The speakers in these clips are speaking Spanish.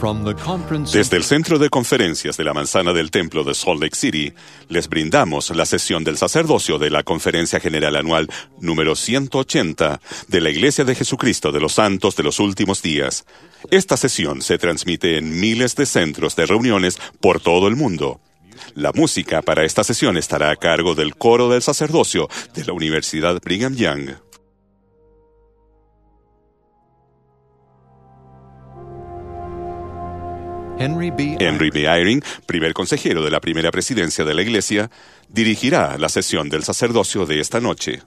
Desde el Centro de Conferencias de la Manzana del Templo de Salt Lake City, les brindamos la sesión del sacerdocio de la Conferencia General Anual número 180 de la Iglesia de Jesucristo de los Santos de los Últimos Días. Esta sesión se transmite en miles de centros de reuniones por todo el mundo. La música para esta sesión estará a cargo del Coro del Sacerdocio de la Universidad Brigham Young. Henry B. Eyring, primer consejero de la primera presidencia de la Iglesia, dirigirá la sesión del sacerdocio de esta noche.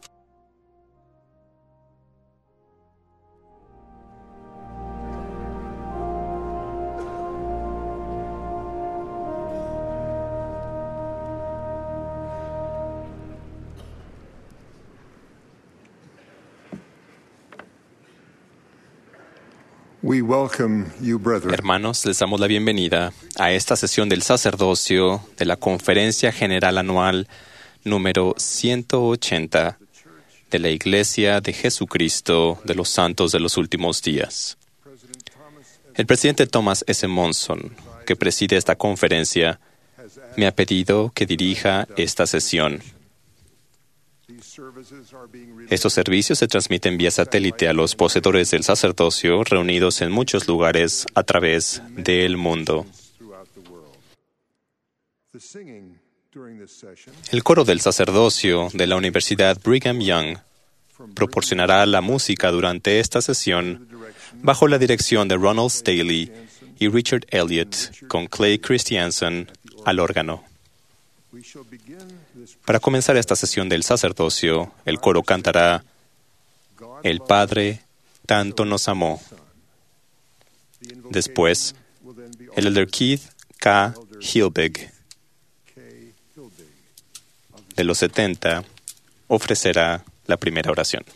Hermanos, les damos la bienvenida a esta sesión del sacerdocio de la Conferencia General Anual número 180 de la Iglesia de Jesucristo de los Santos de los Últimos Días. El presidente Thomas S. Monson, que preside esta conferencia, me ha pedido que dirija esta sesión. Estos servicios se transmiten vía satélite a los poseedores del sacerdocio reunidos en muchos lugares a través del mundo. El coro del sacerdocio de la Universidad Brigham Young proporcionará la música durante esta sesión bajo la dirección de Ronald Staley y Richard Elliott con Clay Christiansen al órgano. Para comenzar esta sesión del sacerdocio, el coro cantará El Padre tanto nos amó. Después, el elder Keith K. Hilbig, de los 70, ofrecerá la primera oración.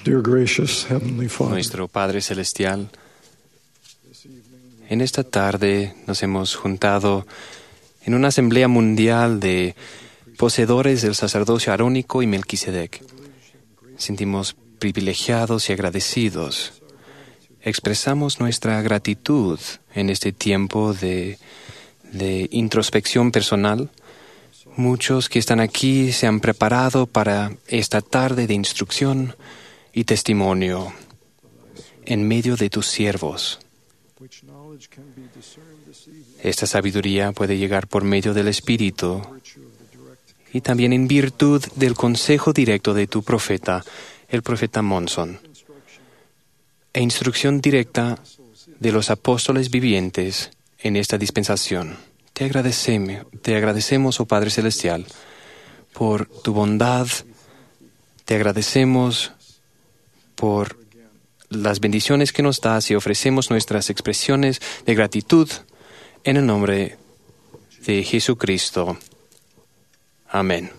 Dear gracious Heavenly Father, Nuestro Padre Celestial, en esta tarde nos hemos juntado en una asamblea mundial de poseedores del sacerdocio arónico y Melquisedec. Sentimos privilegiados y agradecidos. Expresamos nuestra gratitud en este tiempo de introspección personal. Muchos que están aquí se han preparado para esta tarde de instrucción y testimonio en medio de tus siervos. Esta sabiduría puede llegar por medio del Espíritu y también en virtud del consejo directo de tu profeta, el profeta Monson, e instrucción directa de los apóstoles vivientes en esta dispensación. Te agradecemos, oh Padre Celestial, por tu bondad. Te agradecemos por las bendiciones que nos das y ofrecemos nuestras expresiones de gratitud en el nombre de Jesucristo. Amén.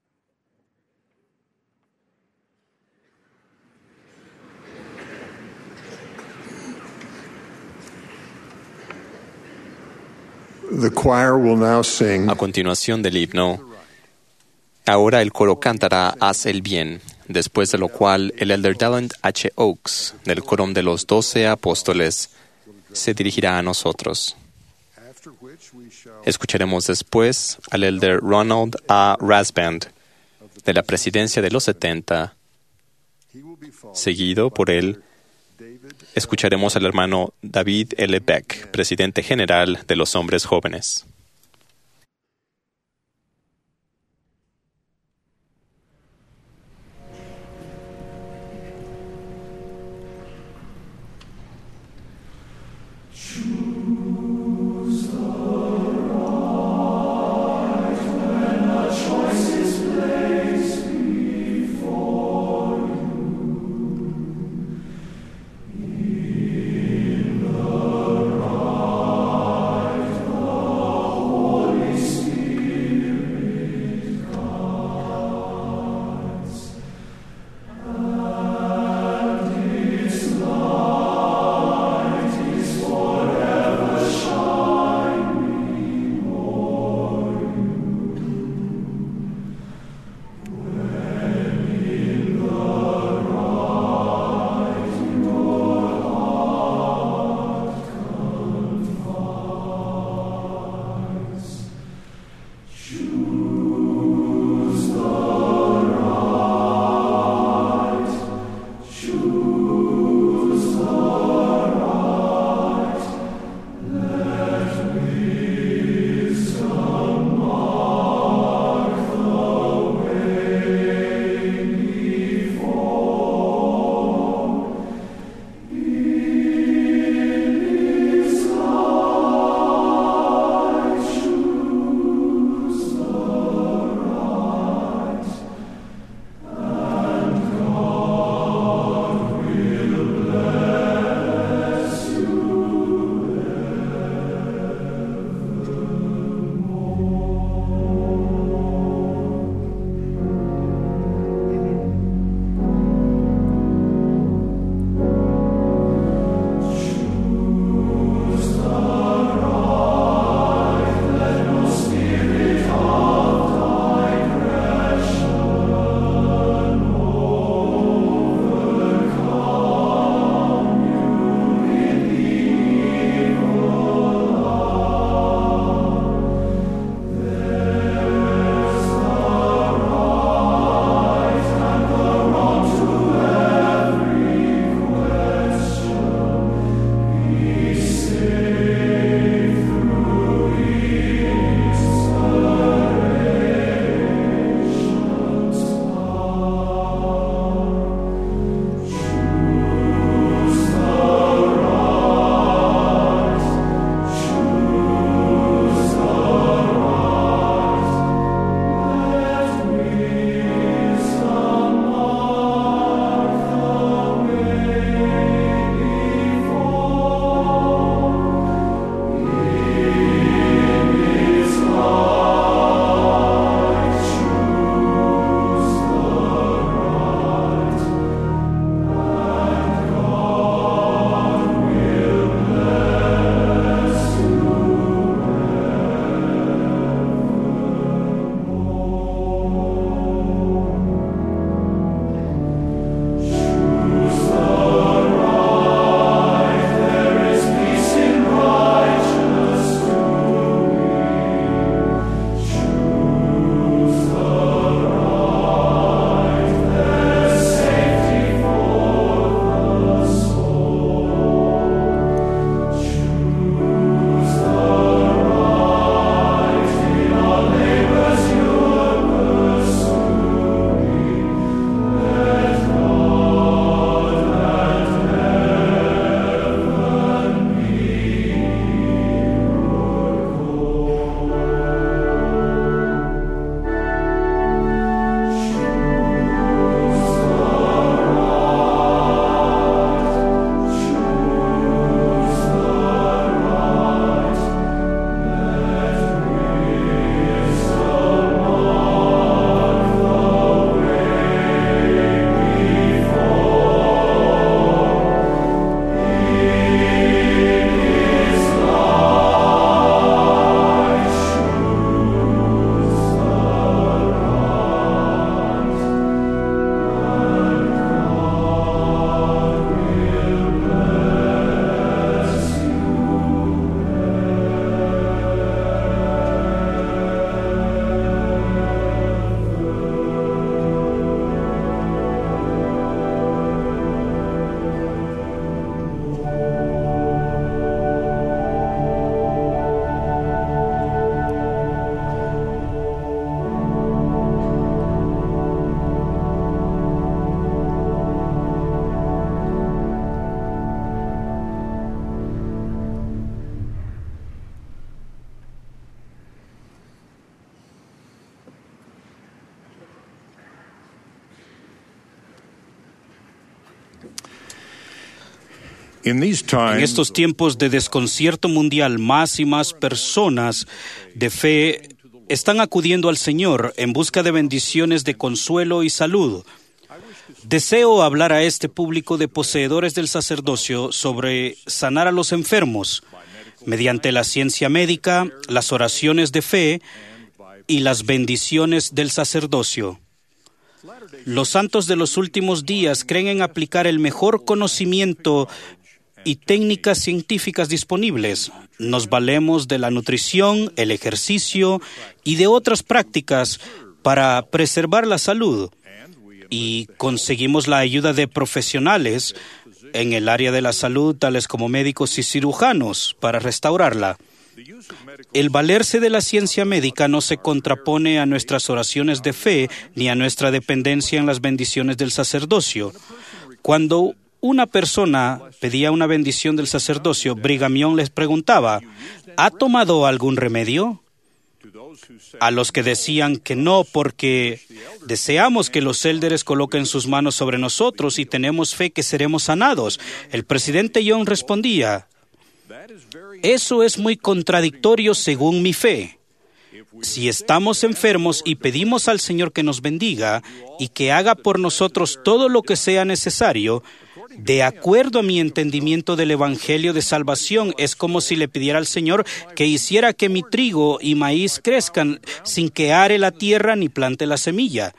the choir will now sing. A continuación del himno, ahora el coro cantará Haz el bien, después de lo cual el elder Dallin H. Oaks, del coro de los 12 apóstoles, se dirigirá a nosotros. Escucharemos después al elder Ronald A. Rasband, de la presidencia de los 70. Seguido por él, escucharemos al hermano David L. Beck, presidente general de los hombres jóvenes. In these En times, estos tiempos de desconcierto mundial, más y más personas de fe están acudiendo al Señor en busca de bendiciones de consuelo y salud. Deseo hablar a este público de poseedores del sacerdocio sobre sanar a los enfermos mediante la ciencia médica, las oraciones de fe y las bendiciones del sacerdocio. Los santos de los últimos días creen en aplicar el mejor conocimiento y técnicas científicas disponibles. Nos valemos de la nutrición, el ejercicio y de otras prácticas para preservar la salud. Y conseguimos la ayuda de profesionales en el área de la salud, tales como médicos y cirujanos, para restaurarla. El valerse de la ciencia médica no se contrapone a nuestras oraciones de fe ni a nuestra dependencia en las bendiciones del sacerdocio. Cuando una persona pedía una bendición del sacerdocio, Brigham Young les preguntaba, ¿ha tomado algún remedio? A los que decían que no, porque deseamos que los élderes coloquen sus manos sobre nosotros y tenemos fe que seremos sanados. El presidente Young respondía, eso es muy contradictorio según mi fe. Si estamos enfermos y pedimos al Señor que nos bendiga y que haga por nosotros todo lo que sea necesario, de acuerdo a mi entendimiento del Evangelio de Salvación, es como si le pidiera al Señor que hiciera que mi trigo y maíz crezcan sin que are la tierra ni plante la semilla.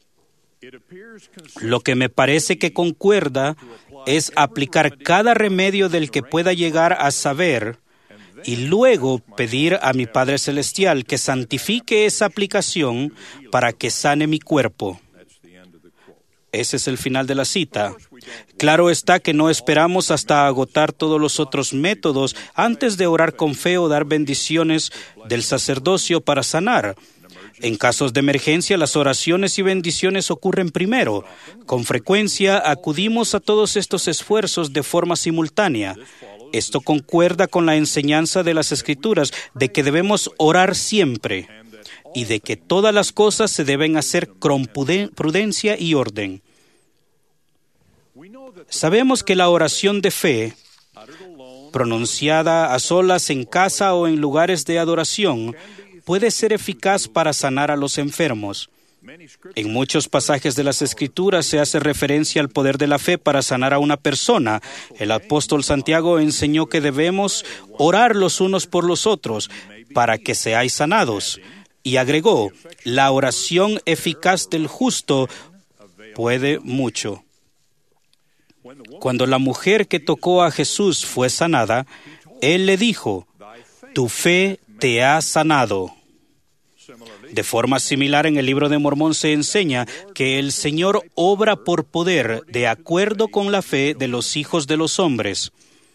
Lo que me parece que concuerda es aplicar cada remedio del que pueda llegar a saber y luego pedir a mi Padre Celestial que santifique esa aplicación para que sane mi cuerpo. Ese es el final de la cita. Claro está que no esperamos hasta agotar todos los otros métodos antes de orar con fe o dar bendiciones del sacerdocio para sanar. En casos de emergencia, las oraciones y bendiciones ocurren primero. Con frecuencia acudimos a todos estos esfuerzos de forma simultánea. Esto concuerda con la enseñanza de las Escrituras de que debemos orar siempre y de que todas las cosas se deben hacer con prudencia y orden. Sabemos que la oración de fe, pronunciada a solas en casa o en lugares de adoración, puede ser eficaz para sanar a los enfermos. En muchos pasajes de las Escrituras se hace referencia al poder de la fe para sanar a una persona. El apóstol Santiago enseñó que debemos orar los unos por los otros para que seáis sanados. Y agregó, la oración eficaz del justo puede mucho. Cuando la mujer que tocó a Jesús fue sanada, Él le dijo, tu fe te ha sanado. De forma similar, en el Libro de Mormón se enseña que el Señor obra por poder de acuerdo con la fe de los hijos de los hombres.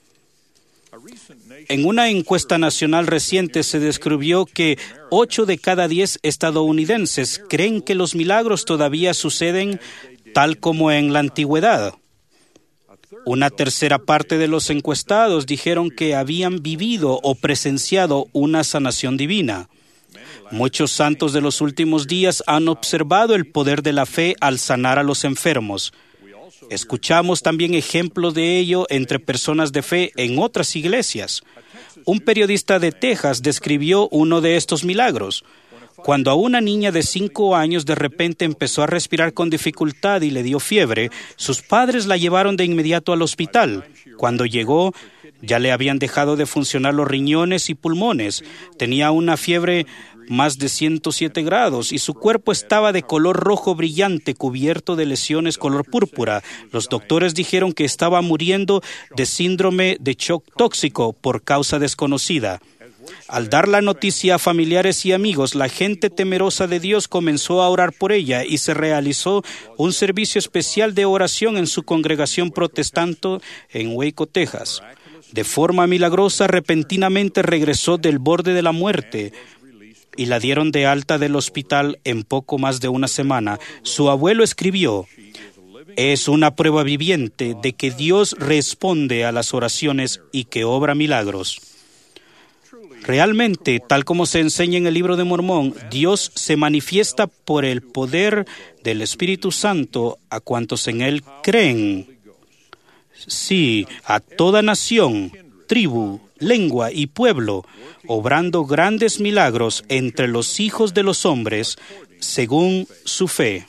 En una encuesta nacional reciente se descubrió que 8 de cada 10 estadounidenses creen que los milagros todavía suceden tal como en la antigüedad. Una tercera parte de los encuestados dijeron que habían vivido o presenciado una sanación divina. Muchos santos de los últimos días han observado el poder de la fe al sanar a los enfermos. Escuchamos también ejemplos de ello entre personas de fe en otras iglesias. Un periodista de Texas describió uno de estos milagros. Cuando a una niña de 5 años de repente empezó a respirar con dificultad y le dio fiebre, sus padres la llevaron de inmediato al hospital. Cuando llegó, ya le habían dejado de funcionar los riñones y pulmones. Tenía una fiebre más de 107 grados y su cuerpo estaba de color rojo brillante, cubierto de lesiones color púrpura. Los doctores dijeron que estaba muriendo de síndrome de shock tóxico por causa desconocida. Al dar la noticia a familiares y amigos, la gente temerosa de Dios comenzó a orar por ella y se realizó un servicio especial de oración en su congregación protestante en Waco, Texas. De forma milagrosa, repentinamente regresó del borde de la muerte y la dieron de alta del hospital en poco más de una semana. Su abuelo escribió, es una prueba viviente de que Dios responde a las oraciones y que obra milagros. Realmente, tal como se enseña en el Libro de Mormón, Dios se manifiesta por el poder del Espíritu Santo a cuantos en Él creen. Sí, a toda nación, tribu, lengua y pueblo, obrando grandes milagros entre los hijos de los hombres, según su fe.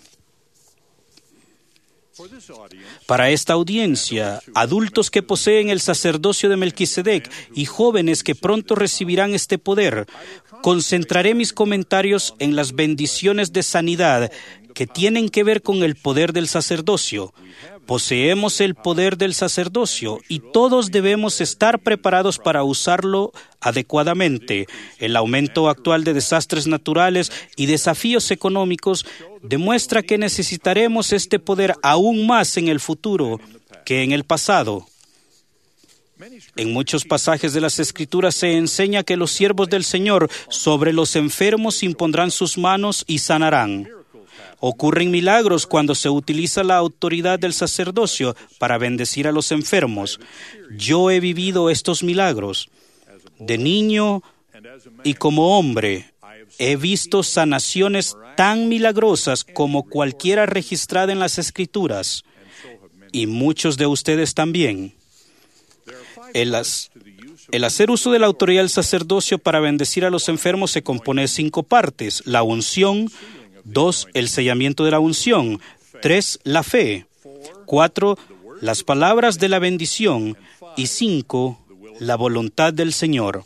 Para esta audiencia, adultos que poseen el sacerdocio de Melquisedec y jóvenes que pronto recibirán este poder, concentraré mis comentarios en las bendiciones de sanidad que tienen que ver con el poder del sacerdocio. Poseemos el poder del sacerdocio y todos debemos estar preparados para usarlo adecuadamente. El aumento actual de desastres naturales y desafíos económicos demuestra que necesitaremos este poder aún más en el futuro que en el pasado. En muchos pasajes de las Escrituras se enseña que los siervos del Señor sobre los enfermos impondrán sus manos y sanarán. Ocurren milagros cuando se utiliza la autoridad del sacerdocio para bendecir a los enfermos. Yo he vivido estos milagros. De niño y como hombre, he visto sanaciones tan milagrosas como cualquiera registrada en las Escrituras. Y muchos de ustedes también. El hacer uso de la autoridad del sacerdocio para bendecir a los enfermos se compone de 5 partes: la unción, 2, el sellamiento de la unción, 3, la fe, 4, las palabras de la bendición y 5, la voluntad del Señor.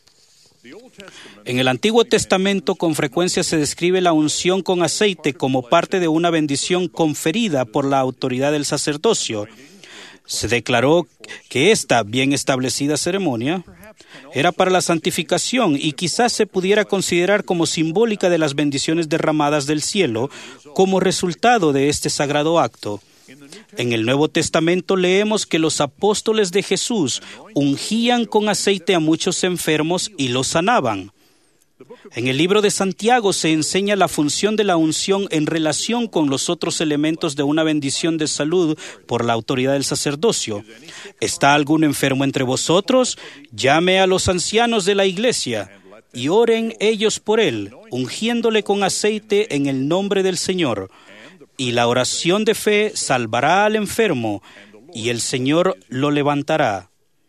En el Antiguo Testamento con frecuencia se describe la unción con aceite como parte de una bendición conferida por la autoridad del sacerdocio. Se declaró que esta bien establecida ceremonia era para la santificación y quizás se pudiera considerar como simbólica de las bendiciones derramadas del cielo como resultado de este sagrado acto. En el Nuevo Testamento leemos que los apóstoles de Jesús ungían con aceite a muchos enfermos y los sanaban. En el libro de Santiago se enseña la función de la unción en relación con los otros elementos de una bendición de salud por la autoridad del sacerdocio. ¿Está algún enfermo entre vosotros? Llame a los ancianos de la iglesia y oren ellos por él, ungiéndole con aceite en el nombre del Señor. Y la oración de fe salvará al enfermo y el Señor lo levantará.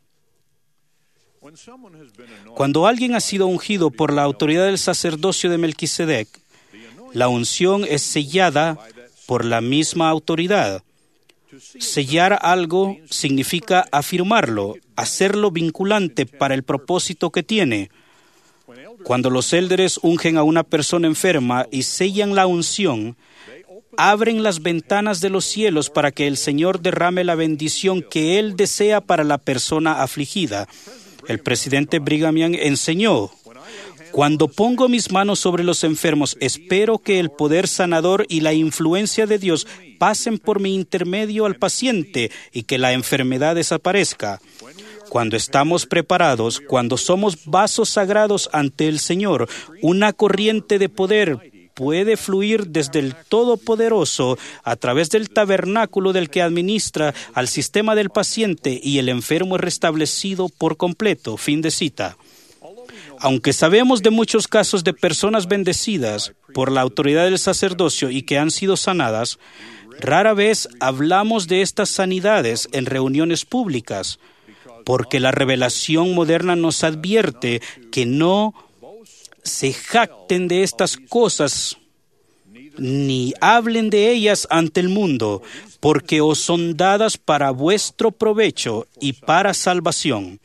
Cuando alguien ha sido ungido por la autoridad del sacerdocio de Melquisedec, la unción es sellada por la misma autoridad. Sellar algo significa afirmarlo, hacerlo vinculante para el propósito que tiene. Cuando los élderes ungen a una persona enferma y sellan la unción, abren las ventanas de los cielos para que el Señor derrame la bendición que Él desea para la persona afligida. El presidente Brigham Young enseñó: cuando pongo mis manos sobre los enfermos, espero que el poder sanador y la influencia de Dios pasen por mi intermedio al paciente y que la enfermedad desaparezca. Cuando estamos preparados, cuando somos vasos sagrados ante el Señor, una corriente de poder puede fluir desde el Todopoderoso a través del tabernáculo del que administra al sistema del paciente y el enfermo es restablecido por completo. Fin de cita. Aunque sabemos de muchos casos de personas bendecidas por la autoridad del sacerdocio y que han sido sanadas, rara vez hablamos de estas sanidades en reuniones públicas, porque la revelación moderna nos advierte que no se jacten de estas cosas ni hablen de ellas ante el mundo, porque os son dadas para vuestro provecho y para salvación.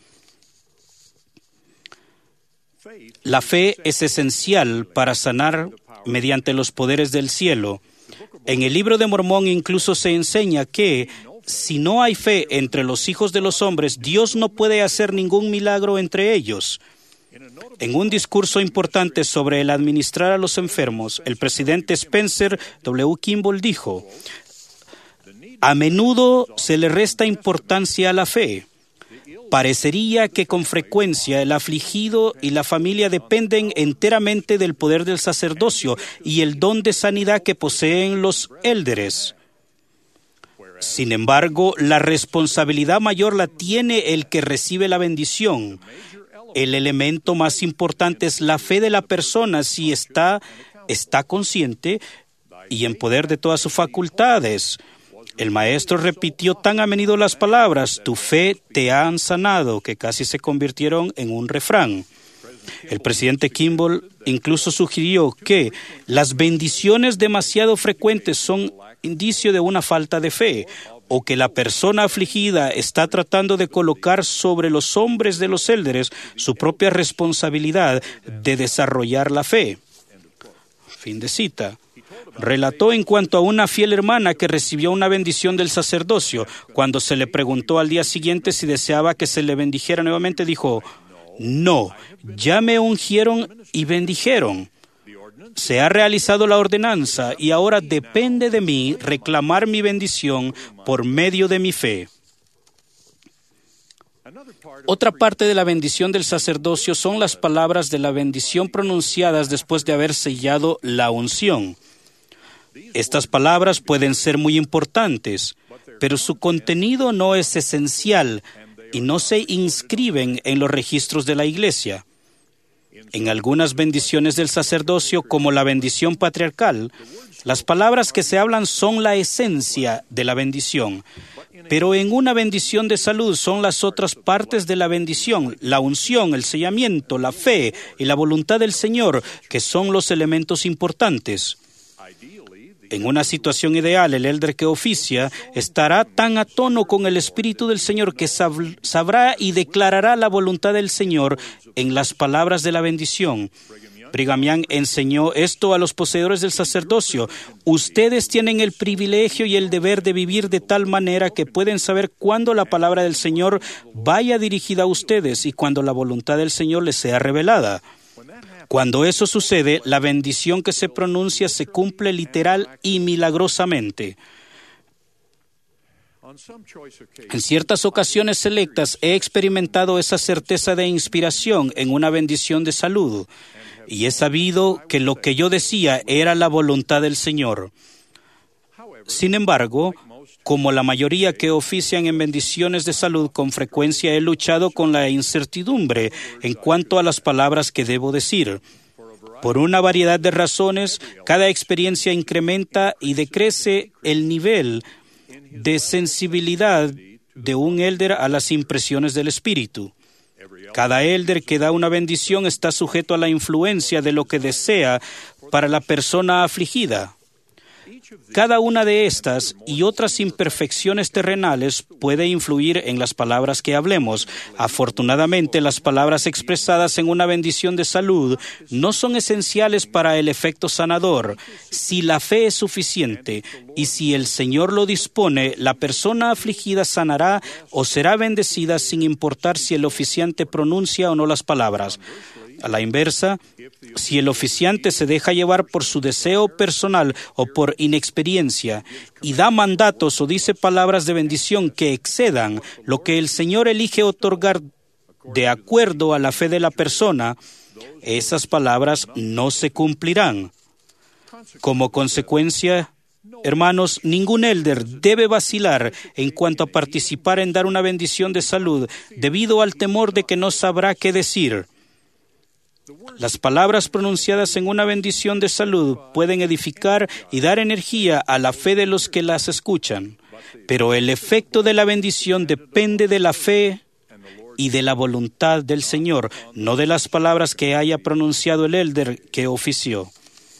La fe es esencial para sanar mediante los poderes del cielo. En el Libro de Mormón incluso se enseña que si no hay fe entre los hijos de los hombres, Dios no puede hacer ningún milagro entre ellos. En un discurso importante sobre el administrar a los enfermos, el presidente Spencer W. Kimball dijo: a menudo se le resta importancia a la fe. Parecería que con frecuencia el afligido y la familia dependen enteramente del poder del sacerdocio y el don de sanidad que poseen los élderes. Sin embargo, la responsabilidad mayor la tiene el que recibe la bendición. El elemento más importante es la fe de la persona si está consciente y en poder de todas sus facultades. El maestro repitió tan a menudo las palabras, tu fe te ha sanado, que casi se convirtieron en un refrán. El presidente Kimball incluso sugirió que las bendiciones demasiado frecuentes son indicio de una falta de fe, o que la persona afligida está tratando de colocar sobre los hombres de los élderes su propia responsabilidad de desarrollar la fe. Fin de cita. Relató en cuanto a una fiel hermana que recibió una bendición del sacerdocio. Cuando se le preguntó al día siguiente si deseaba que se le bendijera nuevamente, dijo, no, ya me ungieron y bendijeron. Se ha realizado la ordenanza y ahora depende de mí reclamar mi bendición por medio de mi fe. Otra parte de la bendición del sacerdocio son las palabras de la bendición pronunciadas después de haber sellado la unción. Estas palabras pueden ser muy importantes, pero su contenido no es esencial y no se inscriben en los registros de la Iglesia. En algunas bendiciones del sacerdocio, como la bendición patriarcal, las palabras que se hablan son la esencia de la bendición. Pero en una bendición de salud son las otras partes de la bendición, la unción, el sellamiento, la fe y la voluntad del Señor, que son los elementos importantes. En una situación ideal, el elder que oficia estará tan a tono con el Espíritu del Señor que sabrá y declarará la voluntad del Señor en las palabras de la bendición. Brigham Young enseñó esto a los poseedores del sacerdocio. Ustedes tienen el privilegio y el deber de vivir de tal manera que pueden saber cuándo la palabra del Señor vaya dirigida a ustedes y cuándo la voluntad del Señor les sea revelada. Cuando eso sucede, la bendición que se pronuncia se cumple literal y milagrosamente. En ciertas ocasiones selectas he experimentado esa certeza de inspiración en una bendición de salud y he sabido que lo que yo decía era la voluntad del Señor. Sin embargo, como la mayoría que ofician en bendiciones de salud, con frecuencia he luchado con la incertidumbre en cuanto a las palabras que debo decir. Por una variedad de razones, cada experiencia incrementa y decrece el nivel de sensibilidad de un elder a las impresiones del Espíritu. Cada elder que da una bendición está sujeto a la influencia de lo que desea para la persona afligida. Cada una de estas y otras imperfecciones terrenales puede influir en las palabras que hablemos. Afortunadamente, las palabras expresadas en una bendición de salud no son esenciales para el efecto sanador. Si la fe es suficiente y si el Señor lo dispone, la persona afligida sanará o será bendecida sin importar si el oficiante pronuncia o no las palabras. A la inversa, si el oficiante se deja llevar por su deseo personal o por inexperiencia y da mandatos o dice palabras de bendición que excedan lo que el Señor elige otorgar de acuerdo a la fe de la persona, esas palabras no se cumplirán. Como consecuencia, hermanos, ningún elder debe vacilar en cuanto a participar en dar una bendición de salud debido al temor de que no sabrá qué decir. Las palabras pronunciadas en una bendición de salud pueden edificar y dar energía a la fe de los que las escuchan, pero el efecto de la bendición depende de la fe y de la voluntad del Señor, no de las palabras que haya pronunciado el elder que ofició.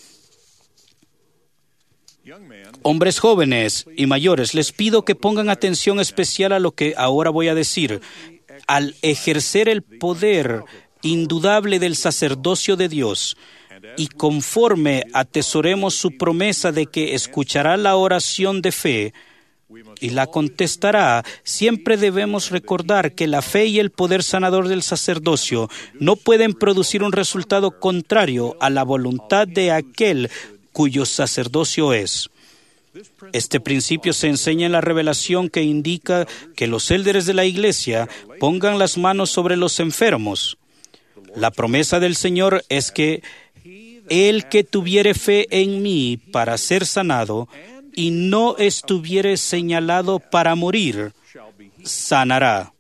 Hombres jóvenes y mayores, les pido que pongan atención especial a lo que ahora voy a decir. Al ejercer el poder indudable del sacerdocio de Dios y conforme atesoremos su promesa de que escuchará la oración de fe y la contestará, siempre debemos recordar que la fe y el poder sanador del sacerdocio no pueden producir un resultado contrario a la voluntad de aquel cuyo sacerdocio es. Este principio se enseña en la revelación que indica que los élderes de la Iglesia pongan las manos sobre los enfermos. La promesa del Señor es que el que tuviere fe en mí para ser sanado y no estuviere señalado para morir, sanará.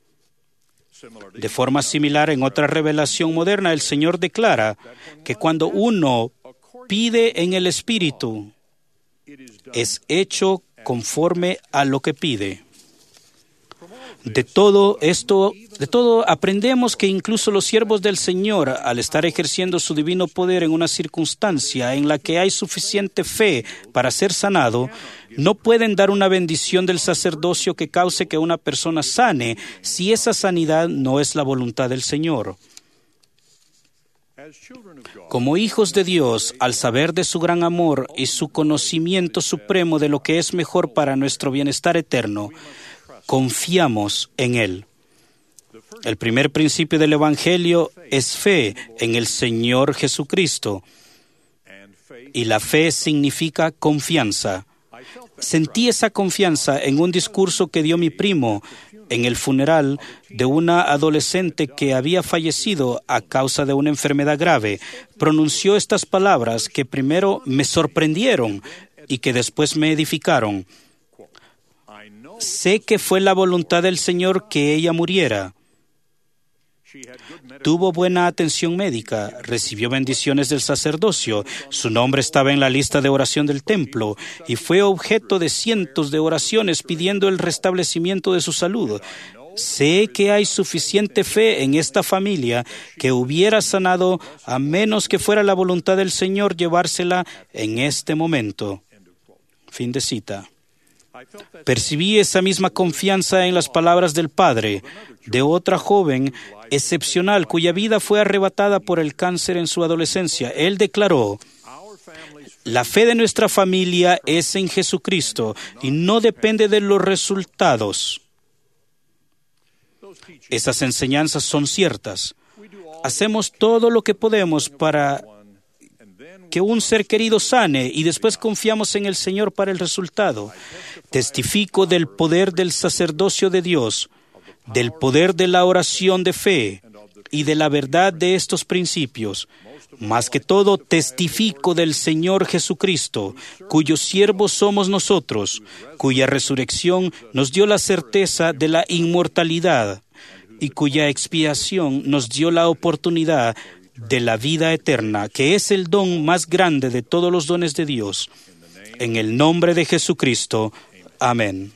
De forma similar, en otra revelación moderna, el Señor declara que cuando uno pide en el Espíritu, es hecho conforme a lo que pide. De todo aprendemos que incluso los siervos del Señor, al estar ejerciendo su divino poder en una circunstancia en la que hay suficiente fe para ser sanado, no pueden dar una bendición del sacerdocio que cause que una persona sane si esa sanidad no es la voluntad del Señor. Como hijos de Dios, al saber de su gran amor y su conocimiento supremo de lo que es mejor para nuestro bienestar eterno, confiamos en Él. El primer principio del Evangelio es fe en el Señor Jesucristo. Y la fe significa confianza. Sentí esa confianza en un discurso que dio mi primo en el funeral de una adolescente que había fallecido a causa de una enfermedad grave. Pronunció estas palabras que primero me sorprendieron y que después me edificaron. Sé que fue la voluntad del Señor que ella muriera. Tuvo buena atención médica, recibió bendiciones del sacerdocio, su nombre estaba en la lista de oración del templo y fue objeto de cientos de oraciones pidiendo el restablecimiento de su salud. Sé que hay suficiente fe en esta familia que hubiera sanado a menos que fuera la voluntad del Señor llevársela en este momento. Fin de cita. Percibí esa misma confianza en las palabras del padre de otra joven excepcional cuya vida fue arrebatada por el cáncer en su adolescencia. Él declaró: la fe de nuestra familia es en Jesucristo y no depende de los resultados. Esas enseñanzas son ciertas. Hacemos todo lo que podemos para que un ser querido sane y después confiamos en el Señor para el resultado. Testifico del poder del sacerdocio de Dios, del poder de la oración de fe y de la verdad de estos principios. Más que todo, testifico del Señor Jesucristo, cuyos siervos somos nosotros, cuya resurrección nos dio la certeza de la inmortalidad y cuya expiación nos dio la oportunidad de la vida eterna, que es el don más grande de todos los dones de Dios. En el nombre de Jesucristo. Amén.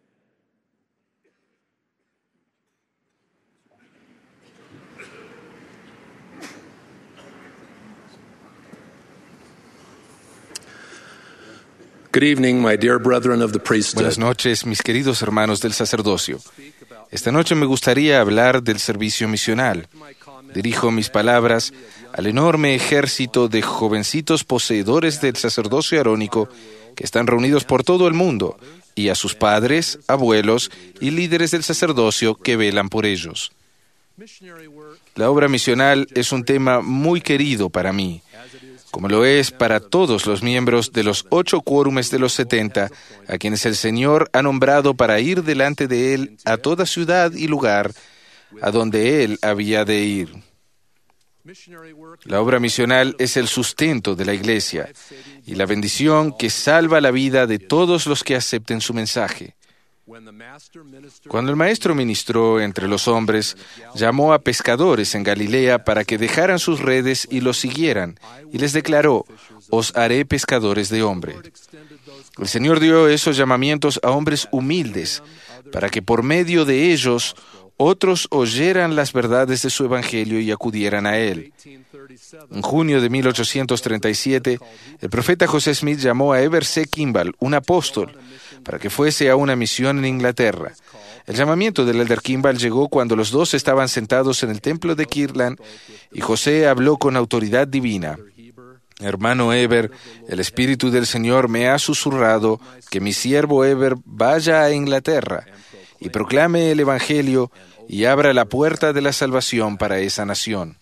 Good evening, my dear brethren of the priesthood. Buenas noches, mis queridos hermanos del sacerdocio. Esta noche me gustaría hablar del servicio misional. Dirijo mis palabras al enorme ejército de jovencitos poseedores del sacerdocio arónico que están reunidos por todo el mundo, y a sus padres, abuelos y líderes del sacerdocio que velan por ellos. La obra misional es un tema muy querido para mí, como lo es para todos los miembros de los 8 quórumes de los 70, a quienes el Señor ha nombrado para ir delante de Él a toda ciudad y lugar a donde Él había de ir. La obra misional es el sustento de la Iglesia y la bendición que salva la vida de todos los que acepten su mensaje. Cuando el Maestro ministró entre los hombres, llamó a pescadores en Galilea para que dejaran sus redes y los siguieran, y les declaró: «Os haré pescadores de hombres». El Señor dio esos llamamientos a hombres humildes, para que por medio de ellos otros oyeran las verdades de su Evangelio y acudieran a él. En junio de 1837, el profeta José Smith llamó a Heber C. Kimball, un apóstol, para que fuese a una misión en Inglaterra. El llamamiento del elder Kimball llegó cuando los dos estaban sentados en el templo de Kirtland y José habló con autoridad divina. «Hermano Heber, el Espíritu del Señor me ha susurrado que mi siervo Heber vaya a Inglaterra y proclame el Evangelio y abra la puerta de la salvación para esa nación».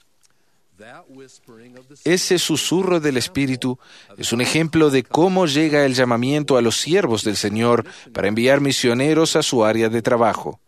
Ese susurro del Espíritu es un ejemplo de cómo llega el llamamiento a los siervos del Señor para enviar misioneros a su área de trabajo.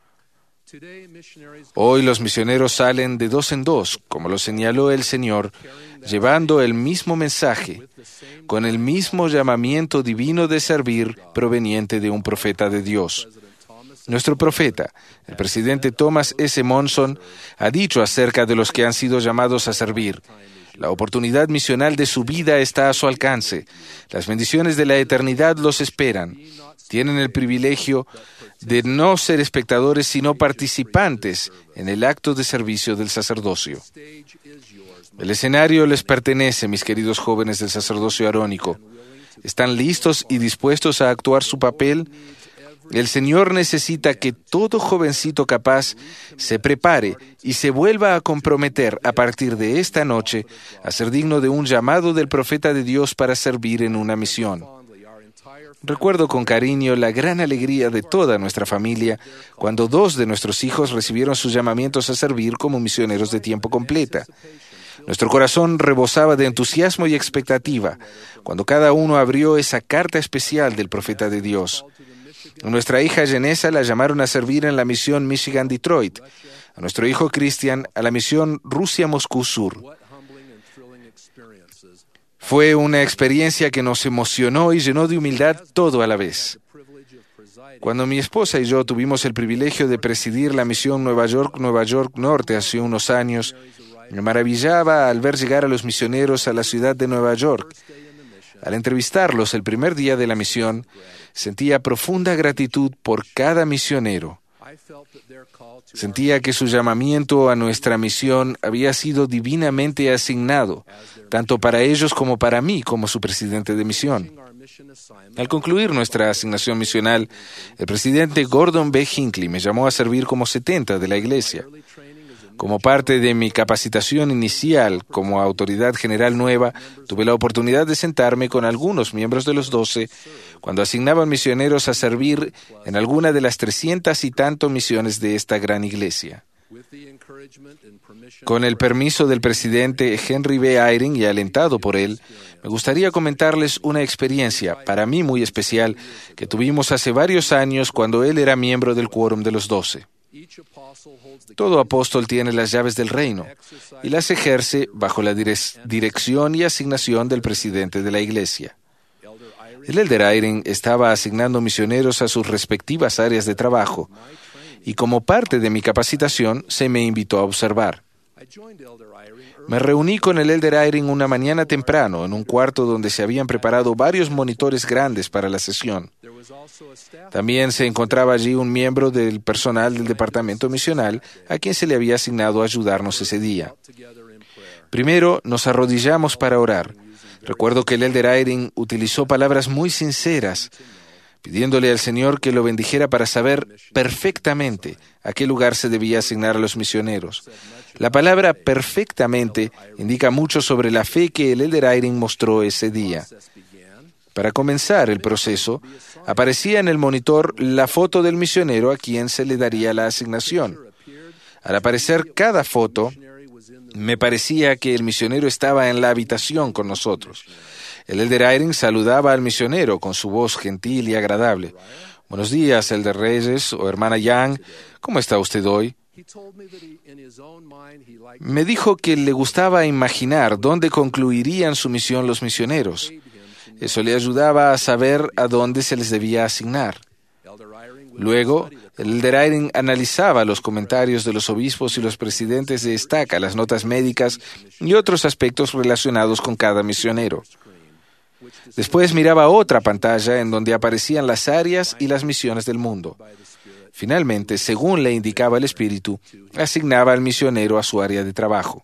Hoy los misioneros salen de 2 en 2, como lo señaló el Señor, llevando el mismo mensaje, con el mismo llamamiento divino de servir proveniente de un profeta de Dios. Nuestro profeta, el presidente Thomas S. Monson, ha dicho acerca de los que han sido llamados a servir: La oportunidad misional de su vida está a su alcance. Las bendiciones de la eternidad los esperan. Tienen el privilegio de no ser espectadores, sino participantes en el acto de servicio del sacerdocio. El escenario les pertenece, mis queridos jóvenes del sacerdocio arónico. ¿Están listos y dispuestos a actuar su papel? El Señor necesita que todo jovencito capaz se prepare y se vuelva a comprometer a partir de esta noche a ser digno de un llamado del profeta de Dios para servir en una misión. Recuerdo con cariño la gran alegría de toda nuestra familia cuando 2 de nuestros hijos recibieron sus llamamientos a servir como misioneros de tiempo completa. Nuestro corazón rebosaba de entusiasmo y expectativa cuando cada uno abrió esa carta especial del profeta de Dios. A nuestra hija Jenessa la llamaron a servir en la misión Michigan-Detroit. A nuestro hijo Christian a la misión Rusia-Moscú Sur. Fue una experiencia que nos emocionó y llenó de humildad todo a la vez. Cuando mi esposa y yo tuvimos el privilegio de presidir la misión Nueva York Norte hace unos años, me maravillaba al ver llegar a los misioneros a la ciudad de Nueva York. Al entrevistarlos el primer día de la misión, sentía profunda gratitud por cada misionero. Sentía que su llamamiento a nuestra misión había sido divinamente asignado, tanto para ellos como para mí como su presidente de misión. Al concluir nuestra asignación misional, el presidente Gordon B. Hinckley me llamó a servir como 70 de la iglesia. Como parte de mi capacitación inicial como autoridad general nueva, tuve la oportunidad de sentarme con algunos miembros de los 12 cuando asignaban misioneros a servir en alguna de las 300 y tanto misiones de esta gran iglesia. Con el permiso del presidente Henry B. Eyring y alentado por él, me gustaría comentarles una experiencia, para mí muy especial, que tuvimos hace varios años cuando él era miembro del quórum de los 12. Todo apóstol tiene las llaves del reino y las ejerce bajo la dirección y asignación del presidente de la iglesia. El elder Eyring estaba asignando misioneros a sus respectivas áreas de trabajo y como parte de mi capacitación se me invitó a observar. Me reuní con el elder Eyring una mañana temprano en un cuarto donde se habían preparado varios monitores grandes para la sesión. También se encontraba allí un miembro del personal del departamento misional a quien se le había asignado a ayudarnos ese día. Primero nos arrodillamos para orar. Recuerdo que el elder Eyring utilizó palabras muy sinceras, pidiéndole al Señor que lo bendijera para saber perfectamente a qué lugar se debía asignar a los misioneros. La palabra perfectamente indica mucho sobre la fe que el elder Eyring mostró ese día. Para comenzar el proceso, aparecía en el monitor la foto del misionero a quien se le daría la asignación. Al aparecer cada foto, me parecía que el misionero estaba en la habitación con nosotros. El elder Eyring saludaba al misionero con su voz gentil y agradable. «Buenos días, elder Reyes o hermana Young. ¿Cómo está usted hoy?» Me dijo que le gustaba imaginar dónde concluirían su misión los misioneros. Eso le ayudaba a saber a dónde se les debía asignar. Luego, el elder Eyring analizaba los comentarios de los obispos y los presidentes de estaca, las notas médicas y otros aspectos relacionados con cada misionero. Después miraba otra pantalla en donde aparecían las áreas y las misiones del mundo. Finalmente, según le indicaba el Espíritu, asignaba al misionero a su área de trabajo.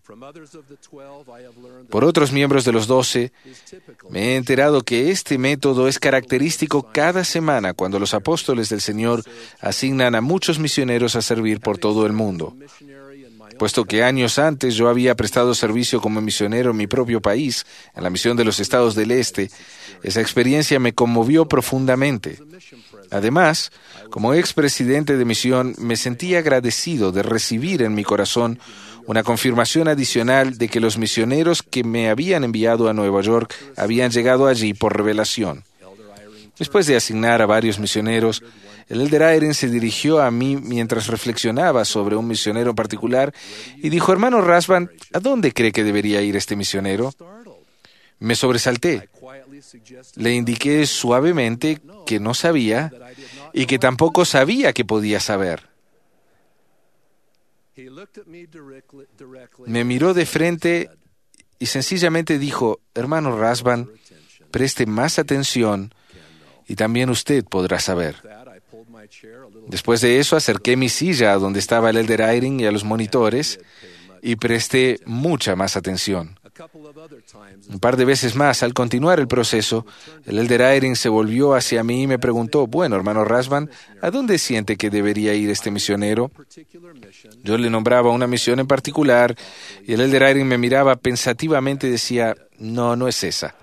Por otros miembros de los 12, me he enterado que este método es característico cada semana cuando los apóstoles del Señor asignan a muchos misioneros a servir por todo el mundo. Puesto que años antes yo había prestado servicio como misionero en mi propio país, en la misión de los Estados del Este, esa experiencia me conmovió profundamente. Además, como expresidente de misión, me sentí agradecido de recibir en mi corazón una confirmación adicional de que los misioneros que me habían enviado a Nueva York habían llegado allí por revelación. Después de asignar a varios misioneros, el elder Eyring se dirigió a mí mientras reflexionaba sobre un misionero en particular y dijo: «Hermano Rasband, ¿a dónde cree que debería ir este misionero?» Me sobresalté. Le indiqué suavemente que no sabía y que tampoco sabía que podía saber. Me miró de frente y sencillamente dijo: hermano Rasband, preste más atención y también usted podrá saber. Después de eso, acerqué mi silla a donde estaba el Elder Eyring y a los monitores y presté mucha más atención. Un par de veces más, al continuar el proceso, el Elder Eyring se volvió hacia mí y me preguntó: bueno, hermano Rasband, ¿a dónde siente que debería ir este misionero? Yo le nombraba una misión en particular y el Elder Eyring me miraba pensativamente y decía: no es esa.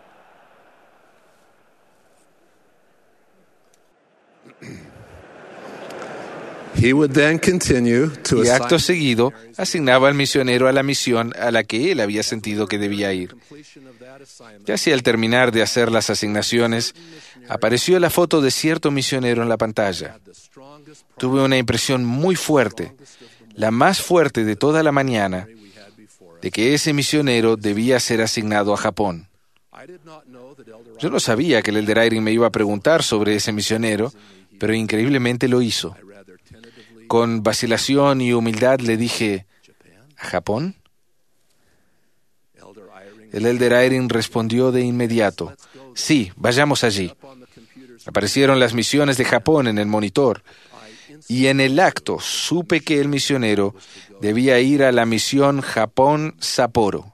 He would then continue to Y acto assign seguido asignaba al misionero a la misión a la que él había sentido que debía ir. Casi al terminar de hacer las asignaciones, apareció la foto de cierto misionero en la pantalla. Tuve una impresión muy fuerte, la más fuerte de toda la mañana, de que ese misionero debía ser asignado a Japón. Yo no sabía que el Elder Eyring me iba a preguntar sobre ese misionero, pero increíblemente lo hizo. Con vacilación y humildad le dije: ¿a Japón? El Elder Eyring respondió de inmediato: sí, vayamos allí. Aparecieron las misiones de Japón en el monitor, y en el acto supe que el misionero debía ir a la misión Japón-Sapporo.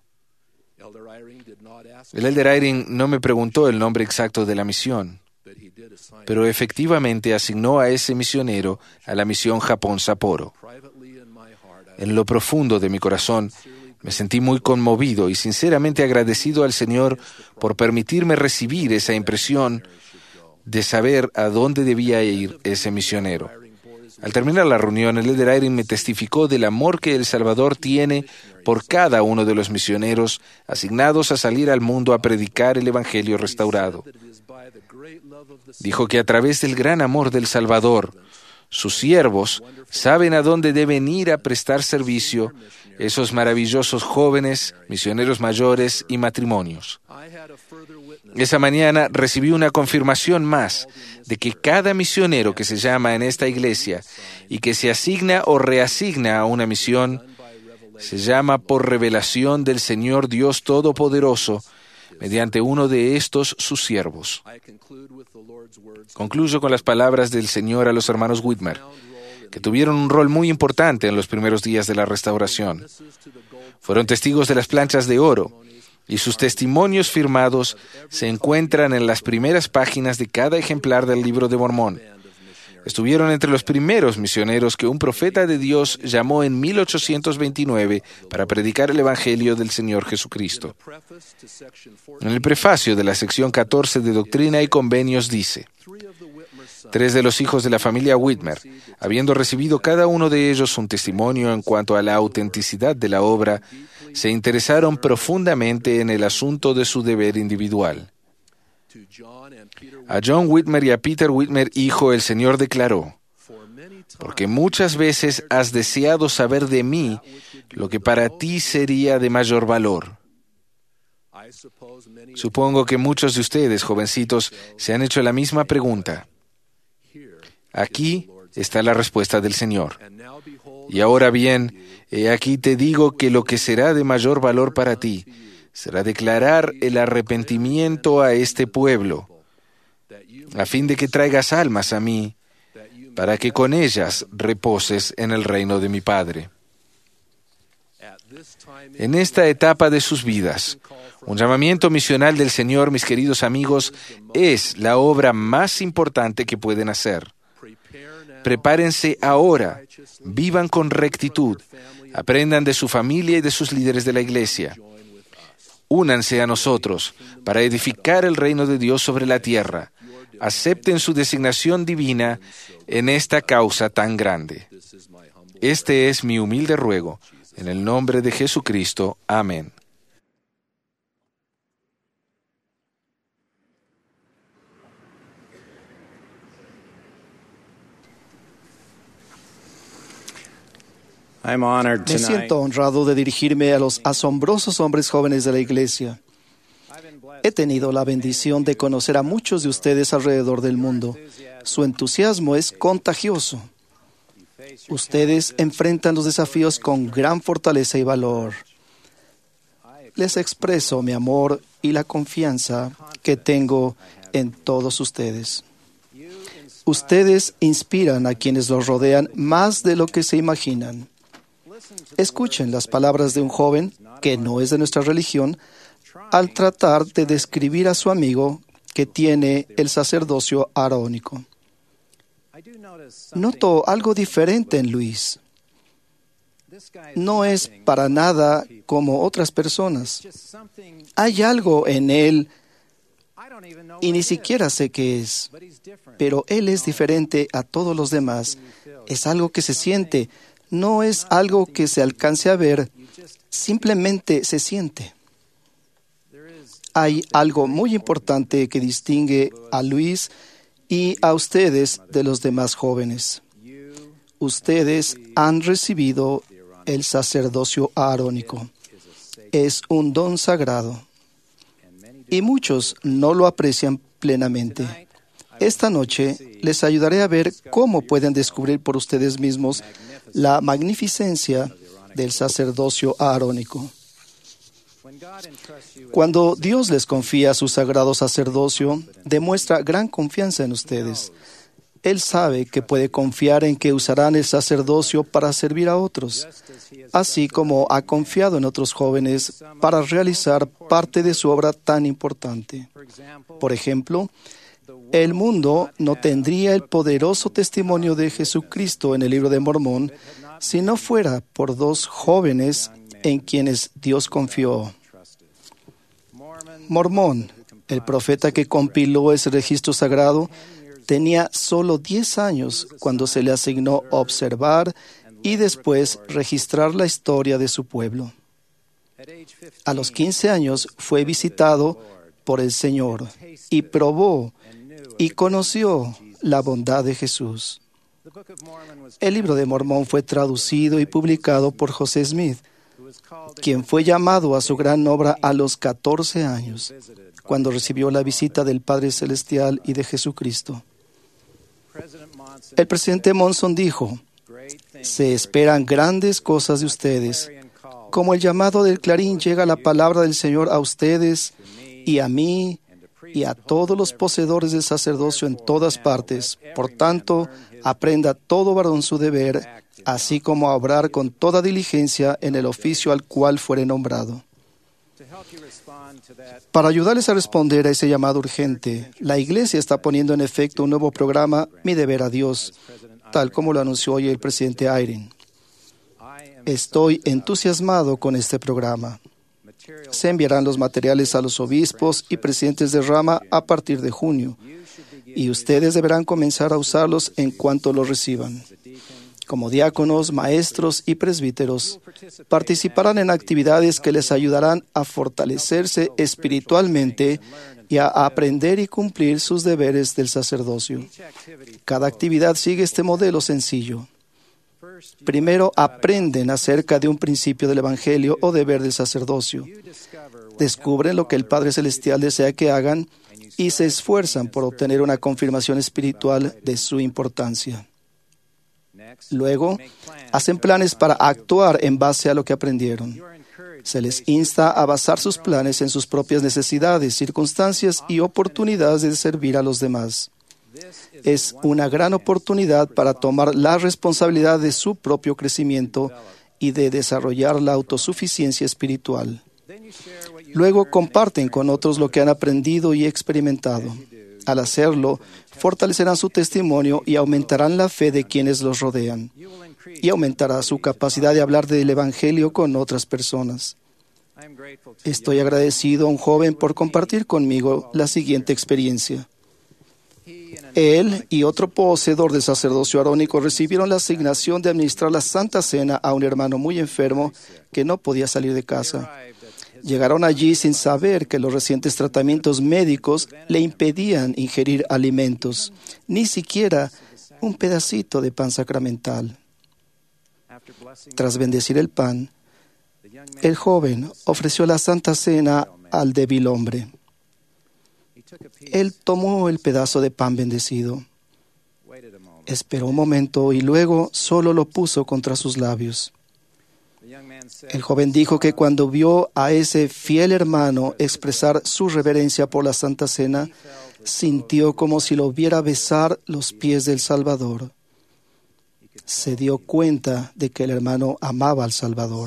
El Elder Eyring no me preguntó el nombre exacto de la misión, pero efectivamente asignó a ese misionero a la misión Japón-Sapporo. En lo profundo de mi corazón me sentí muy conmovido y sinceramente agradecido al Señor por permitirme recibir esa impresión de saber a dónde debía ir ese misionero. Al terminar la reunión, el Elder Eyring me testificó del amor que El Salvador tiene por cada uno de los misioneros asignados a salir al mundo a predicar el Evangelio restaurado. Dijo que a través del gran amor del Salvador, sus siervos saben a dónde deben ir a prestar servicio esos maravillosos jóvenes, misioneros mayores y matrimonios. Esa mañana recibí una confirmación más de que cada misionero que se llama en esta iglesia y que se asigna o reasigna a una misión, se llama por revelación del Señor Dios Todopoderoso, mediante uno de estos sus siervos. Concluyo con las palabras del Señor a los hermanos Whitmer, que tuvieron un rol muy importante en los primeros días de la restauración. Fueron testigos de las planchas de oro, y sus testimonios firmados se encuentran en las primeras páginas de cada ejemplar del Libro de Mormón. Estuvieron entre los primeros misioneros que un profeta de Dios llamó en 1829 para predicar el Evangelio del Señor Jesucristo. En el prefacio de la sección 14 de Doctrina y Convenios dice: 3 de los hijos de la familia Whitmer, habiendo recibido cada uno de ellos un testimonio en cuanto a la autenticidad de la obra, se interesaron profundamente en el asunto de su deber individual. A John Whitmer y a Peter Whitmer, hijo, el Señor declaró: porque muchas veces has deseado saber de mí lo que para ti sería de mayor valor. Supongo que muchos de ustedes, jovencitos, se han hecho la misma pregunta. Aquí está la respuesta del Señor. Y ahora bien, he aquí te digo que lo que será de mayor valor para ti será declarar el arrepentimiento a este pueblo, a fin de que traigas almas a mí, para que con ellas reposes en el reino de mi Padre. En esta etapa de sus vidas, un llamamiento misional del Señor, mis queridos amigos, es la obra más importante que pueden hacer. Prepárense ahora, vivan con rectitud, aprendan de su familia y de sus líderes de la iglesia. Únanse a nosotros para edificar el reino de Dios sobre la tierra. Acepten su designación divina en esta causa tan grande. Este es mi humilde ruego, en el nombre de Jesucristo. Amén. Me siento honrado de dirigirme a los asombrosos hombres jóvenes de la iglesia. He tenido la bendición de conocer a muchos de ustedes alrededor del mundo. Su entusiasmo es contagioso. Ustedes enfrentan los desafíos con gran fortaleza y valor. les expreso mi amor y la confianza que tengo en todos ustedes. Ustedes inspiran a quienes los rodean más de lo que se imaginan. Escuchen las palabras de un joven que no es de nuestra religión al tratar de describir a su amigo que tiene el sacerdocio arónico. Noto algo diferente en Luis. No es para nada como otras personas. Hay algo en él y ni siquiera sé qué es, pero él es diferente a todos los demás. Es algo que se siente, no es algo que se alcance a ver, simplemente se siente. Hay algo muy importante que distingue a Luis y a ustedes de los demás jóvenes. Ustedes han recibido el sacerdocio arónico. Es un don sagrado y muchos no lo aprecian plenamente. Esta noche les ayudaré a ver cómo pueden descubrir por ustedes mismos la magnificencia del sacerdocio arónico. Cuando Dios les confía su sagrado sacerdocio, demuestra gran confianza en ustedes. Él sabe que puede confiar en que usarán el sacerdocio para servir a otros, así como ha confiado en otros jóvenes para realizar parte de su obra tan importante. Por ejemplo, el mundo no tendría el poderoso testimonio de Jesucristo en el Libro de Mormón si no fuera por dos jóvenes en quienes Dios confió. Mormón, el profeta que compiló ese registro sagrado, tenía solo 10 años cuando se le asignó observar y después registrar la historia de su pueblo. A los 15 años fue visitado por el Señor y probó y conoció la bondad de Jesús. El Libro de Mormón fue traducido y publicado por José Smith, quien fue llamado a su gran obra a los 14 años, cuando recibió la visita del Padre Celestial y de Jesucristo. El presidente Monson dijo: se esperan grandes cosas de ustedes. Como el llamado del clarín llega la palabra del Señor a ustedes y a mí y a todos los poseedores del sacerdocio en todas partes. Por tanto, aprenda todo varón su deber, así como a obrar con toda diligencia en el oficio al cual fuere nombrado. Para ayudarles a responder a ese llamado urgente, la Iglesia está poniendo en efecto un nuevo programa, Mi Deber a Dios, tal como lo anunció hoy el presidente Eyring. Estoy entusiasmado con este programa. Se enviarán los materiales a los obispos y presidentes de rama a partir de junio, y ustedes deberán comenzar a usarlos en cuanto los reciban. Como diáconos, maestros y presbíteros, participarán en actividades que les ayudarán a fortalecerse espiritualmente y a aprender y cumplir sus deberes del sacerdocio. Cada actividad sigue este modelo sencillo. Primero, aprenden acerca de un principio del Evangelio o deber del sacerdocio. Descubren lo que el Padre Celestial desea que hagan y se esfuerzan por obtener una confirmación espiritual de su importancia. Luego, hacen planes para actuar en base a lo que aprendieron. Se les insta a basar sus planes en sus propias necesidades, circunstancias y oportunidades de servir a los demás. Es una gran oportunidad para tomar la responsabilidad de su propio crecimiento y de desarrollar la autosuficiencia espiritual. Luego comparten con otros lo que han aprendido y experimentado. Al hacerlo, fortalecerán su testimonio y aumentarán la fe de quienes los rodean, y aumentará su capacidad de hablar del Evangelio con otras personas. Estoy agradecido a un joven por compartir conmigo la siguiente experiencia. Él y otro poseedor del sacerdocio arónico recibieron la asignación de administrar la Santa Cena a un hermano muy enfermo que no podía salir de casa. Llegaron allí sin saber que los recientes tratamientos médicos le impedían ingerir alimentos, ni siquiera un pedacito de pan sacramental. Tras bendecir el pan, el joven ofreció la Santa Cena al débil hombre. Él tomó el pedazo de pan bendecido, esperó un momento y luego solo lo puso contra sus labios. El joven dijo que cuando vio a ese fiel hermano expresar su reverencia por la Santa Cena, sintió como si lo viera besar los pies del Salvador. Se dio cuenta de que el hermano amaba al Salvador.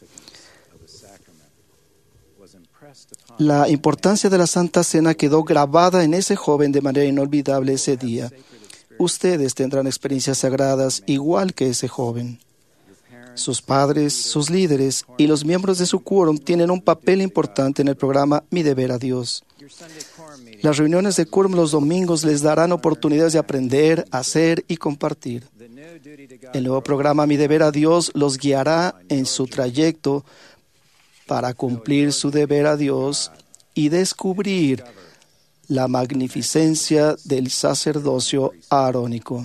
La importancia de la Santa Cena quedó grabada en ese joven de manera inolvidable ese día. Ustedes tendrán experiencias sagradas igual que ese joven. Sus padres, sus líderes y los miembros de su quórum tienen un papel importante en el programa Mi Deber a Dios. Las reuniones de quórum los domingos les darán oportunidades de aprender, hacer y compartir. El nuevo programa Mi Deber a Dios los guiará en su trayecto para cumplir su deber a Dios y descubrir la magnificencia del sacerdocio arónico.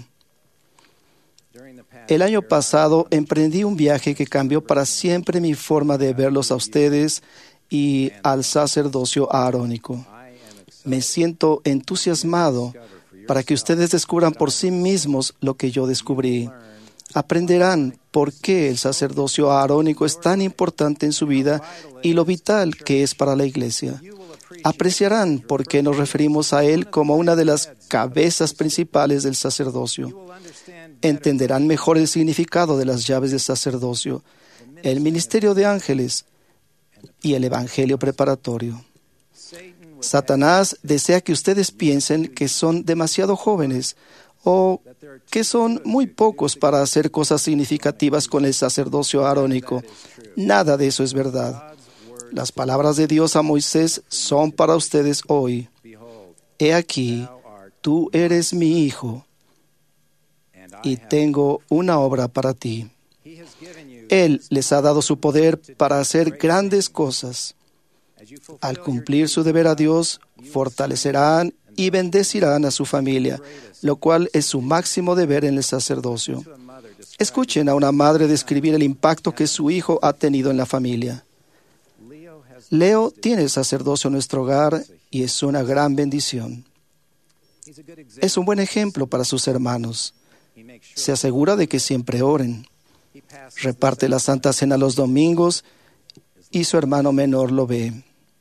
El año pasado emprendí un viaje que cambió para siempre mi forma de verlos a ustedes y al sacerdocio arónico. Me siento entusiasmado para que ustedes descubran por sí mismos lo que yo descubrí. Aprenderán por qué el sacerdocio arónico es tan importante en su vida y lo vital que es para la Iglesia. Apreciarán por qué nos referimos a él como una de las cabezas principales del sacerdocio. Entenderán mejor el significado de las llaves del sacerdocio, el ministerio de ángeles y el evangelio preparatorio. Satanás desea que ustedes piensen que son demasiado jóvenes o que son muy pocos para hacer cosas significativas con el sacerdocio arónico. Nada de eso es verdad. Las palabras de Dios a Moisés son para ustedes hoy. He aquí, tú eres mi hijo, y tengo una obra para ti. Él les ha dado su poder para hacer grandes cosas. Al cumplir su deber a Dios, fortalecerán y bendecirán a su familia, lo cual es su máximo deber en el sacerdocio. Escuchen a una madre describir el impacto que su hijo ha tenido en la familia. Leo tiene el sacerdocio en nuestro hogar y es una gran bendición. Es un buen ejemplo para sus hermanos. Se asegura de que siempre oren. Reparte la Santa Cena los domingos y su hermano menor lo ve.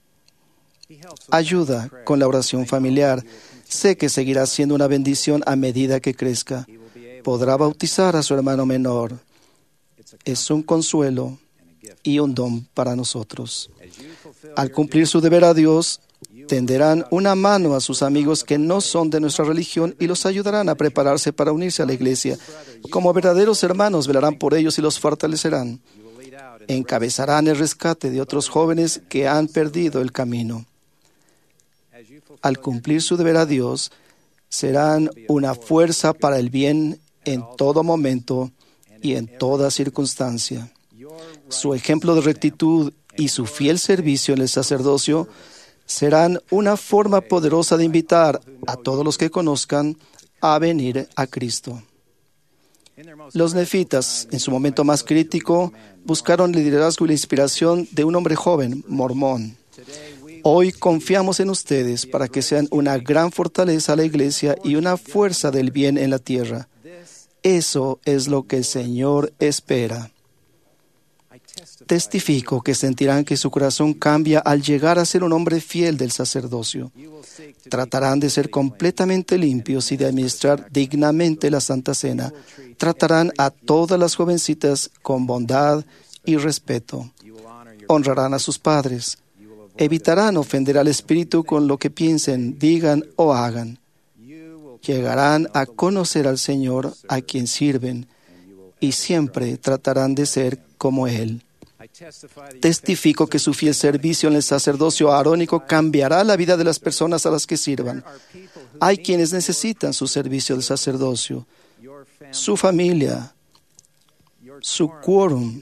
Ayuda con la oración familiar. Sé que seguirá siendo una bendición a medida que crezca. Podrá bautizar a su hermano menor. Es un consuelo y un don para nosotros. Al cumplir su deber a Dios, tenderán una mano a sus amigos que no son de nuestra religión y los ayudarán a prepararse para unirse a la Iglesia. Como verdaderos hermanos, velarán por ellos y los fortalecerán. Encabezarán el rescate de otros jóvenes que han perdido el camino. Al cumplir su deber a Dios, serán una fuerza para el bien en todo momento y en toda circunstancia. Su ejemplo de rectitud y su fiel servicio en el sacerdocio serán una forma poderosa de invitar a todos los que conozcan a venir a Cristo. Los nefitas, en su momento más crítico, buscaron el liderazgo y la inspiración de un hombre joven, mormón. Hoy confiamos en ustedes para que sean una gran fortaleza a la Iglesia y una fuerza del bien en la tierra. Eso es lo que el Señor espera. Testifico que sentirán que su corazón cambia al llegar a ser un hombre fiel del sacerdocio. Tratarán de ser completamente limpios y de administrar dignamente la Santa Cena. Tratarán a todas las jovencitas con bondad y respeto. Honrarán a sus padres. Evitarán ofender al Espíritu con lo que piensen, digan o hagan. Llegarán a conocer al Señor a quien sirven y siempre tratarán de ser como Él. Testifico que su fiel servicio en el sacerdocio arónico cambiará la vida de las personas a las que sirvan. Hay quienes necesitan su servicio de sacerdocio, su familia, su quórum.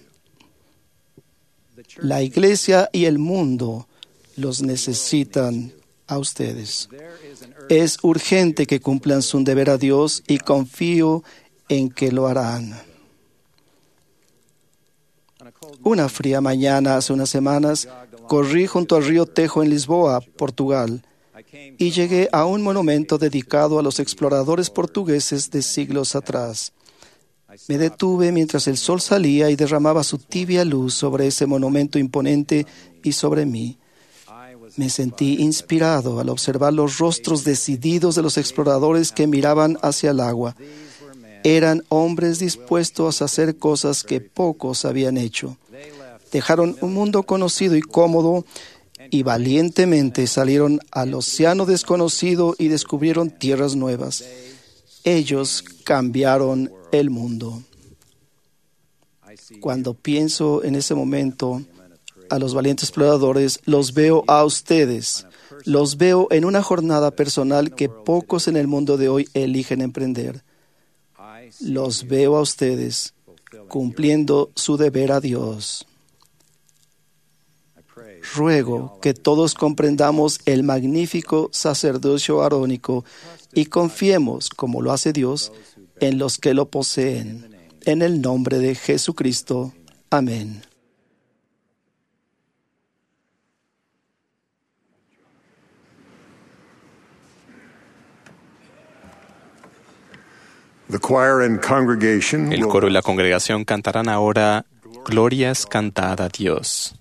La Iglesia y el mundo los necesitan a ustedes. Es urgente que cumplan su deber a Dios y confío en que lo harán. Una fría mañana hace unas semanas, corrí junto al río Tejo en Lisboa, Portugal, y llegué a un monumento dedicado a los exploradores portugueses de siglos atrás. Me detuve mientras el sol salía y derramaba su tibia luz sobre ese monumento imponente y sobre mí. Me sentí inspirado al observar los rostros decididos de los exploradores que miraban hacia el agua. Eran hombres dispuestos a hacer cosas que pocos habían hecho. Dejaron un mundo conocido y cómodo y valientemente salieron al océano desconocido y descubrieron tierras nuevas. Ellos cambiaron el mundo. Cuando pienso en ese momento a los valientes exploradores, los veo a ustedes. Los veo en una jornada personal que pocos en el mundo de hoy eligen emprender. Los veo a ustedes cumpliendo su deber a Dios. Ruego que todos comprendamos el magnífico sacerdocio arónico y confiemos, como lo hace Dios, en los que lo poseen. En el nombre de Jesucristo. Amén. El coro y la congregación cantarán ahora Glorias cantada a Dios.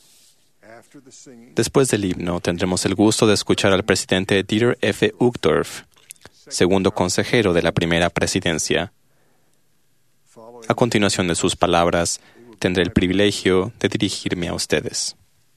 Después del himno, tendremos el gusto de escuchar al presidente Dieter F. Uchtdorf, segundo consejero de la primera presidencia. A continuación de sus palabras, tendré el privilegio de dirigirme a ustedes.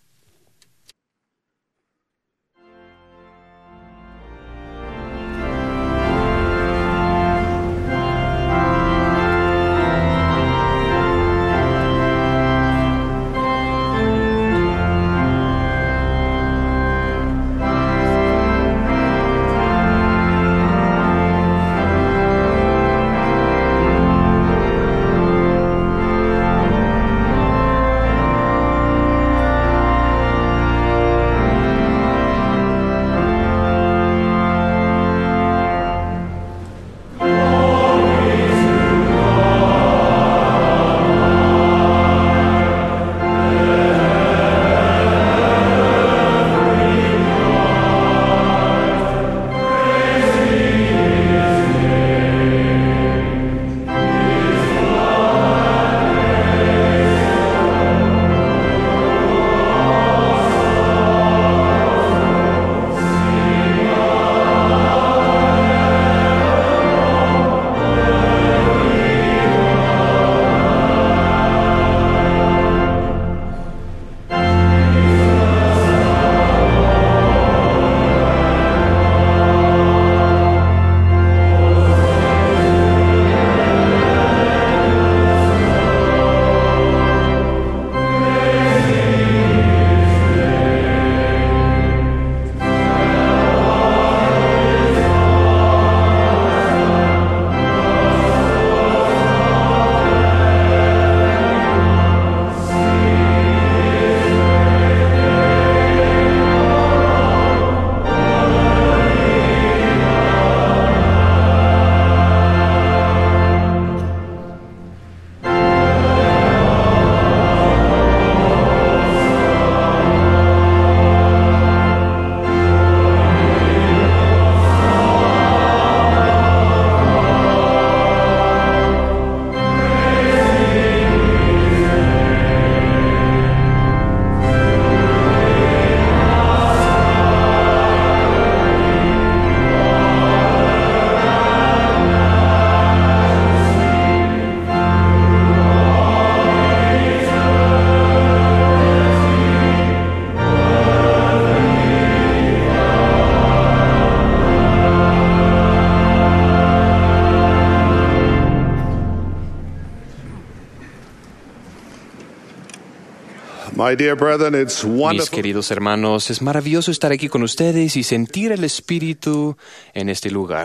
Mis queridos hermanos, es maravilloso estar aquí con ustedes y sentir el Espíritu en este lugar.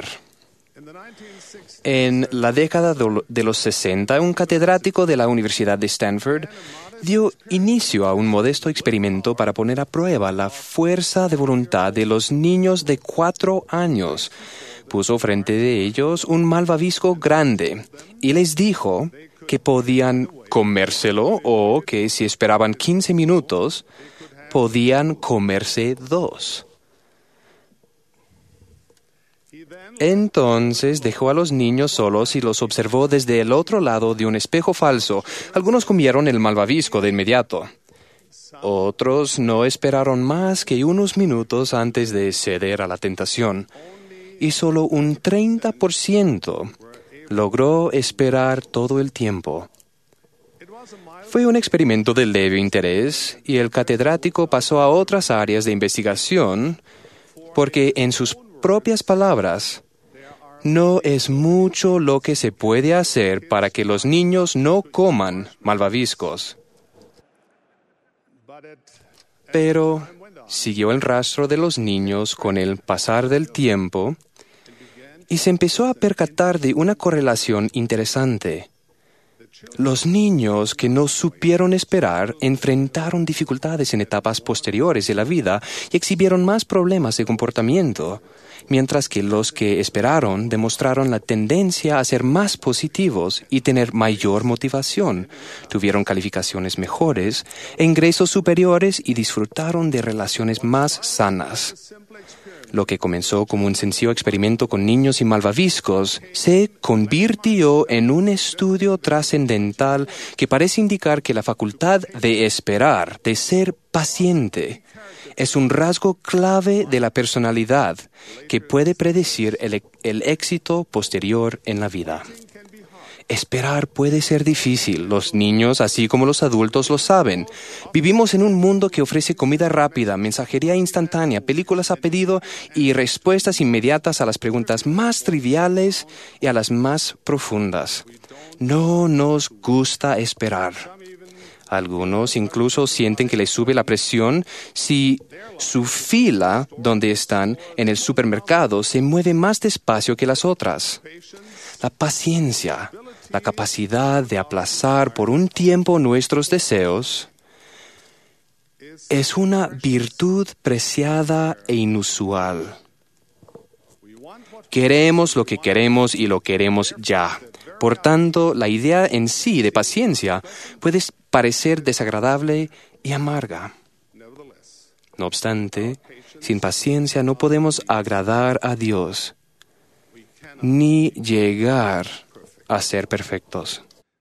En la década de los 60, un catedrático de la Universidad de Stanford dio inicio a un modesto experimento para poner a prueba la fuerza de voluntad de los niños de 4 años. Puso frente de ellos un malvavisco grande y les dijo que podían comérselo o que si esperaban 15 minutos, podían comerse 2. Entonces dejó a los niños solos y los observó desde el otro lado de un espejo falso. Algunos comieron el malvavisco de inmediato. Otros no esperaron más que unos minutos antes de ceder a la tentación. Y solo un 30% logró esperar todo el tiempo. Fue un experimento de leve interés y el catedrático pasó a otras áreas de investigación porque, en sus propias palabras, no es mucho lo que se puede hacer para que los niños no coman malvaviscos. Pero siguió el rastro de los niños con el pasar del tiempo y se empezó a percatar de una correlación interesante. Los niños que no supieron esperar enfrentaron dificultades en etapas posteriores de la vida y exhibieron más problemas de comportamiento, mientras que los que esperaron demostraron la tendencia a ser más positivos y tener mayor motivación, tuvieron calificaciones mejores, ingresos superiores y disfrutaron de relaciones más sanas. Lo que comenzó como un sencillo experimento con niños y malvaviscos se convirtió en un estudio trascendental que parece indicar que la facultad de esperar, de ser paciente, es un rasgo clave de la personalidad que puede predecir el éxito posterior en la vida. Esperar puede ser difícil. Los niños, así como los adultos, lo saben. Vivimos en un mundo que ofrece comida rápida, mensajería instantánea, películas a pedido y respuestas inmediatas a las preguntas más triviales y a las más profundas. No nos gusta esperar. Algunos incluso sienten que les sube la presión si su fila donde están en el supermercado se mueve más despacio que las otras. La paciencia, la capacidad de aplazar por un tiempo nuestros deseos, es una virtud preciada e inusual. Queremos lo que queremos y lo queremos ya. Por tanto, la idea en sí de paciencia puede parecer desagradable y amarga. No obstante, sin paciencia no podemos agradar a Dios ni llegar a ser perfectos.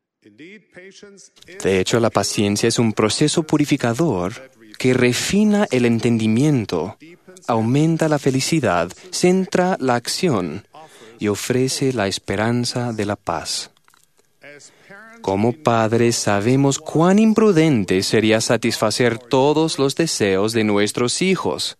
De hecho, la paciencia es un proceso purificador que refina el entendimiento, aumenta la felicidad, centra la acción y ofrece la esperanza de la paz. Como padres sabemos cuán imprudente sería satisfacer todos los deseos de nuestros hijos.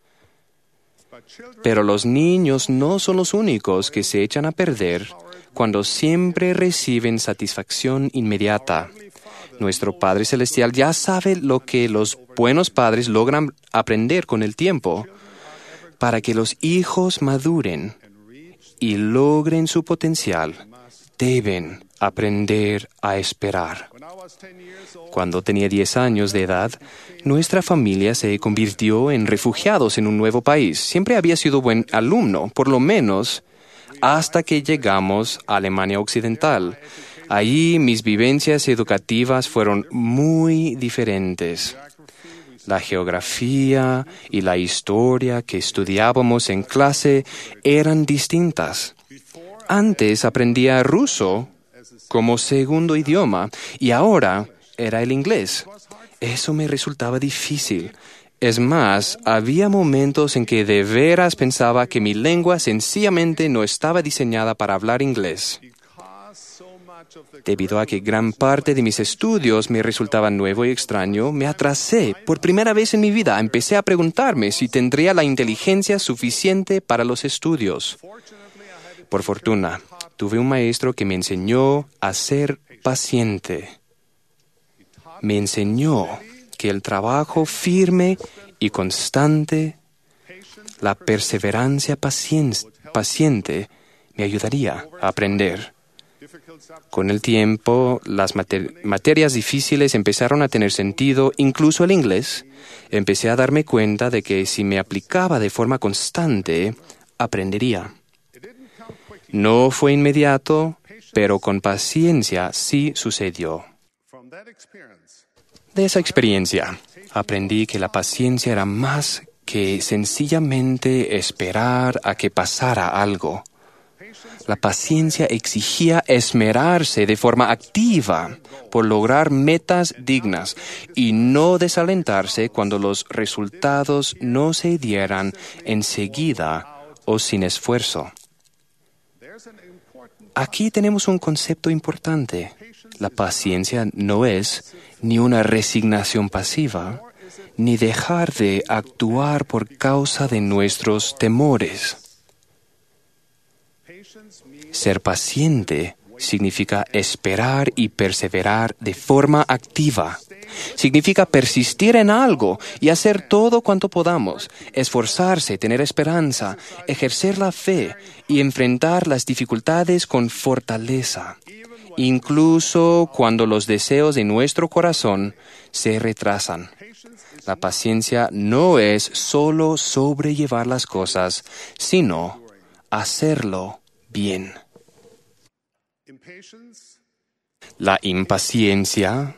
Pero los niños no son los únicos que se echan a perder cuando siempre reciben satisfacción inmediata. Nuestro Padre Celestial ya sabe lo que los buenos padres logran aprender con el tiempo. Para que los hijos maduren y logren su potencial, deben aprender a esperar. Cuando tenía 10 años de edad, nuestra familia se convirtió en refugiados en un nuevo país. Siempre había sido buen alumno, por lo menos hasta que llegamos a Alemania Occidental. Allí mis vivencias educativas fueron muy diferentes. La geografía y la historia que estudiábamos en clase eran distintas. Antes aprendía ruso como segundo idioma y ahora era el inglés. Eso me resultaba difícil. Es más, había momentos en que de veras pensaba que mi lengua sencillamente no estaba diseñada para hablar inglés. Debido a que gran parte de mis estudios me resultaba nuevo y extraño, me atrasé. Por primera vez en mi vida empecé a preguntarme si tendría la inteligencia suficiente para los estudios. Por fortuna, tuve un maestro que me enseñó a ser paciente. Me enseñó que el trabajo firme y constante, la perseverancia paciente, me ayudaría a aprender. Con el tiempo, las materias difíciles empezaron a tener sentido, incluso el inglés. Empecé a darme cuenta de que si me aplicaba de forma constante, aprendería. No fue inmediato, pero con paciencia sí sucedió. De esa experiencia, aprendí que la paciencia era más que sencillamente esperar a que pasara algo. La paciencia exigía esmerarse de forma activa por lograr metas dignas y no desalentarse cuando los resultados no se dieran enseguida o sin esfuerzo. Aquí tenemos un concepto importante. La paciencia no es ni una resignación pasiva, ni dejar de actuar por causa de nuestros temores. Ser paciente significa esperar y perseverar de forma activa. Significa persistir en algo y hacer todo cuanto podamos, esforzarse, tener esperanza, ejercer la fe y enfrentar las dificultades con fortaleza, incluso cuando los deseos de nuestro corazón se retrasan. La paciencia no es solo sobrellevar las cosas, sino hacerlo bien. La impaciencia,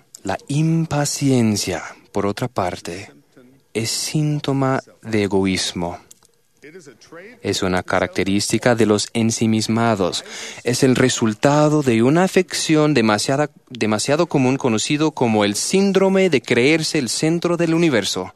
por otra parte, es síntoma de egoísmo. Es una característica de los ensimismados. Es el resultado de una afección demasiado común conocido como el síndrome de creerse el centro del universo,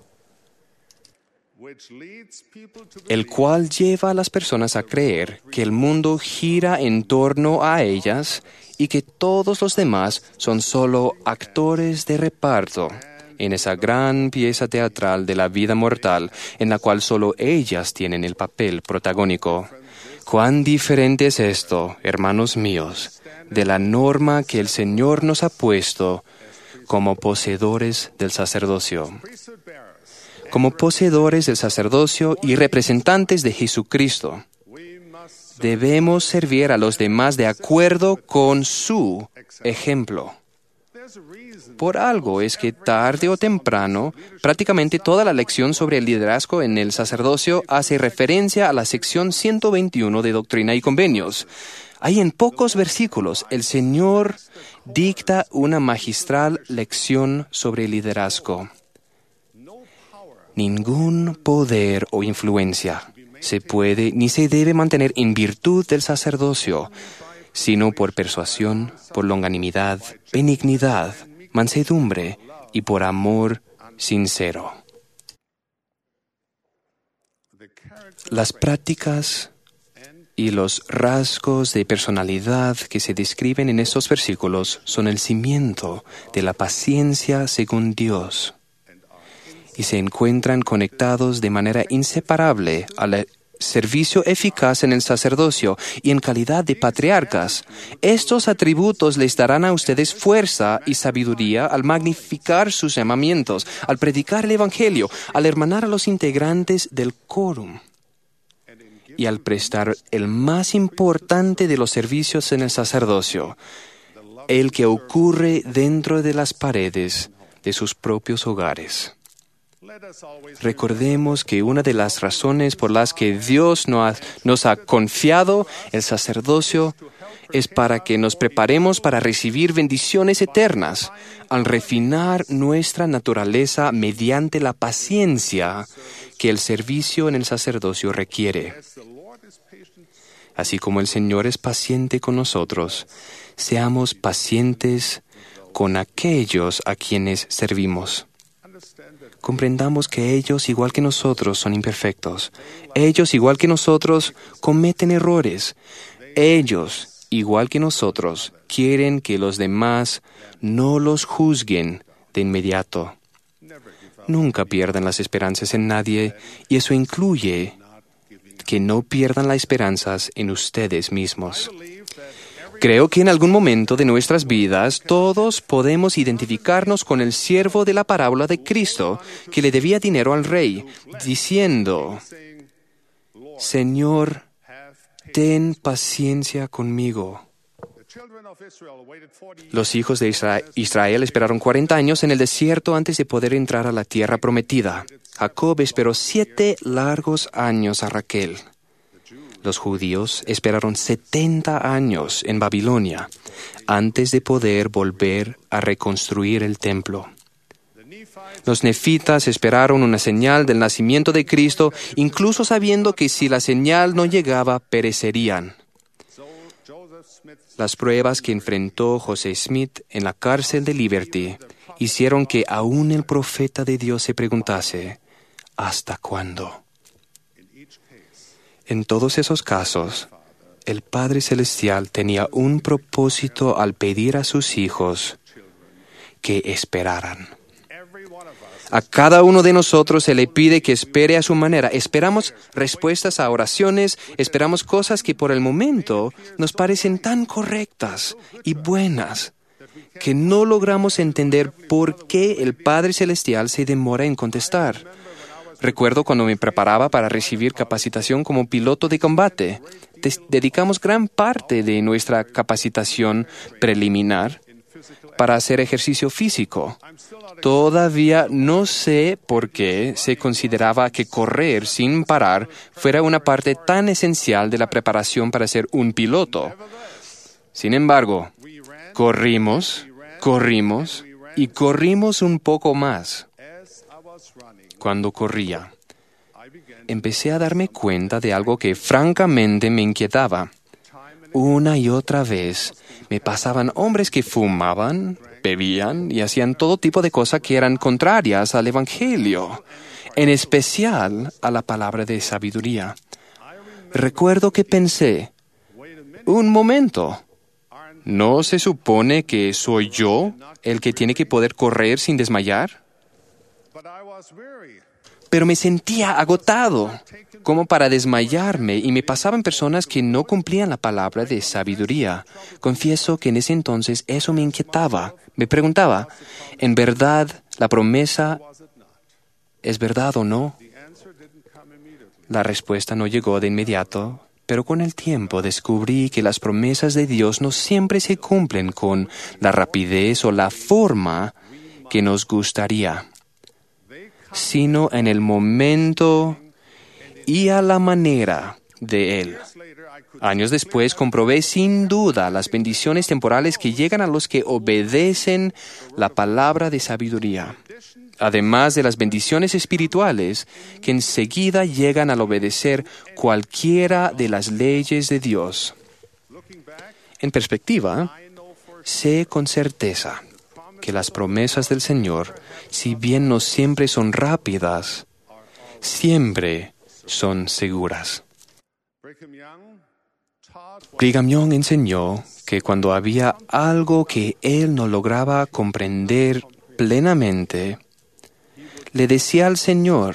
el cual lleva a las personas a creer que el mundo gira en torno a ellas y que todos los demás son solo actores de reparto en esa gran pieza teatral de la vida mortal en la cual solo ellas tienen el papel protagónico. ¿Cuán diferente es esto, hermanos míos, de la norma que el Señor nos ha puesto como poseedores del sacerdocio? Como poseedores del sacerdocio y representantes de Jesucristo, debemos servir a los demás de acuerdo con su ejemplo. Por algo es que tarde o temprano, prácticamente toda la lección sobre el liderazgo en el sacerdocio hace referencia a la sección 121 de Doctrina y Convenios. Ahí en pocos versículos, el Señor dicta una magistral lección sobre el liderazgo. Ningún poder o influencia se puede ni se debe mantener en virtud del sacerdocio, sino por persuasión, por longanimidad, benignidad, mansedumbre y por amor sincero. Las prácticas y los rasgos de personalidad que se describen en estos versículos son el cimiento de la paciencia según Dios y se encuentran conectados de manera inseparable al servicio eficaz en el sacerdocio y en calidad de patriarcas. Estos atributos les darán a ustedes fuerza y sabiduría al magnificar sus llamamientos, al predicar el Evangelio, al hermanar a los integrantes del quórum y al prestar el más importante de los servicios en el sacerdocio, el que ocurre dentro de las paredes de sus propios hogares. Recordemos que una de las razones por las que Dios nos ha confiado el sacerdocio es para que nos preparemos para recibir bendiciones eternas, al refinar nuestra naturaleza mediante la paciencia que el servicio en el sacerdocio requiere. Así como el Señor es paciente con nosotros, seamos pacientes con aquellos a quienes servimos. Comprendamos que ellos, igual que nosotros, son imperfectos. Ellos, igual que nosotros, cometen errores. Ellos, igual que nosotros, quieren que los demás no los juzguen de inmediato. Nunca pierdan las esperanzas en nadie, y eso incluye que no pierdan las esperanzas en ustedes mismos. Creo que en algún momento de nuestras vidas todos podemos identificarnos con el siervo de la parábola de Cristo que le debía dinero al rey, diciendo: Señor, ten paciencia conmigo. Los hijos de Israel esperaron 40 años en el desierto antes de poder entrar a la tierra prometida. Jacob esperó 7 largos años a Raquel. Los judíos esperaron 70 años en Babilonia antes de poder volver a reconstruir el templo. Los nefitas esperaron una señal del nacimiento de Cristo, incluso sabiendo que si la señal no llegaba, perecerían. Las pruebas que enfrentó José Smith en la cárcel de Liberty hicieron que aún el profeta de Dios se preguntase, ¿hasta cuándo? En todos esos casos, el Padre Celestial tenía un propósito al pedir a sus hijos que esperaran. A cada uno de nosotros se le pide que espere a su manera. Esperamos respuestas a oraciones, esperamos cosas que por el momento nos parecen tan correctas y buenas que no logramos entender por qué el Padre Celestial se demora en contestar. Recuerdo cuando me preparaba para recibir capacitación como piloto de combate. Dedicamos gran parte de nuestra capacitación preliminar para hacer ejercicio físico. Todavía no sé por qué se consideraba que correr sin parar fuera una parte tan esencial de la preparación para ser un piloto. Sin embargo, corrimos y corrimos un poco más. Cuando corría, empecé a darme cuenta de algo que francamente me inquietaba. Una y otra vez me pasaban hombres que fumaban, bebían y hacían todo tipo de cosas que eran contrarias al Evangelio, en especial a la palabra de sabiduría. Recuerdo que pensé, un momento, ¿no se supone que soy yo el que tiene que poder correr sin desmayar? Pero me sentía agotado, como para desmayarme, y me pasaban personas que no cumplían la palabra de sabiduría. Confieso que en ese entonces eso me inquietaba. Me preguntaba, ¿en verdad la promesa es verdad o no? La respuesta no llegó de inmediato, pero con el tiempo descubrí que las promesas de Dios no siempre se cumplen con la rapidez o la forma que nos gustaría, sino en el momento y a la manera de Él. Años después comprobé sin duda las bendiciones temporales que llegan a los que obedecen la palabra de sabiduría, además de las bendiciones espirituales que enseguida llegan al obedecer cualquiera de las leyes de Dios. En perspectiva, sé con certeza que las promesas del Señor, si bien no siempre son rápidas, siempre son seguras. Brigham Young enseñó que cuando había algo que él no lograba comprender plenamente, le decía al Señor,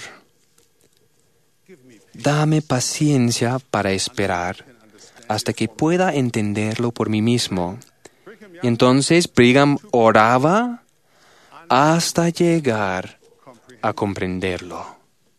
dame paciencia para esperar hasta que pueda entenderlo por mí mismo. Y entonces Brigham oraba hasta llegar a comprenderlo.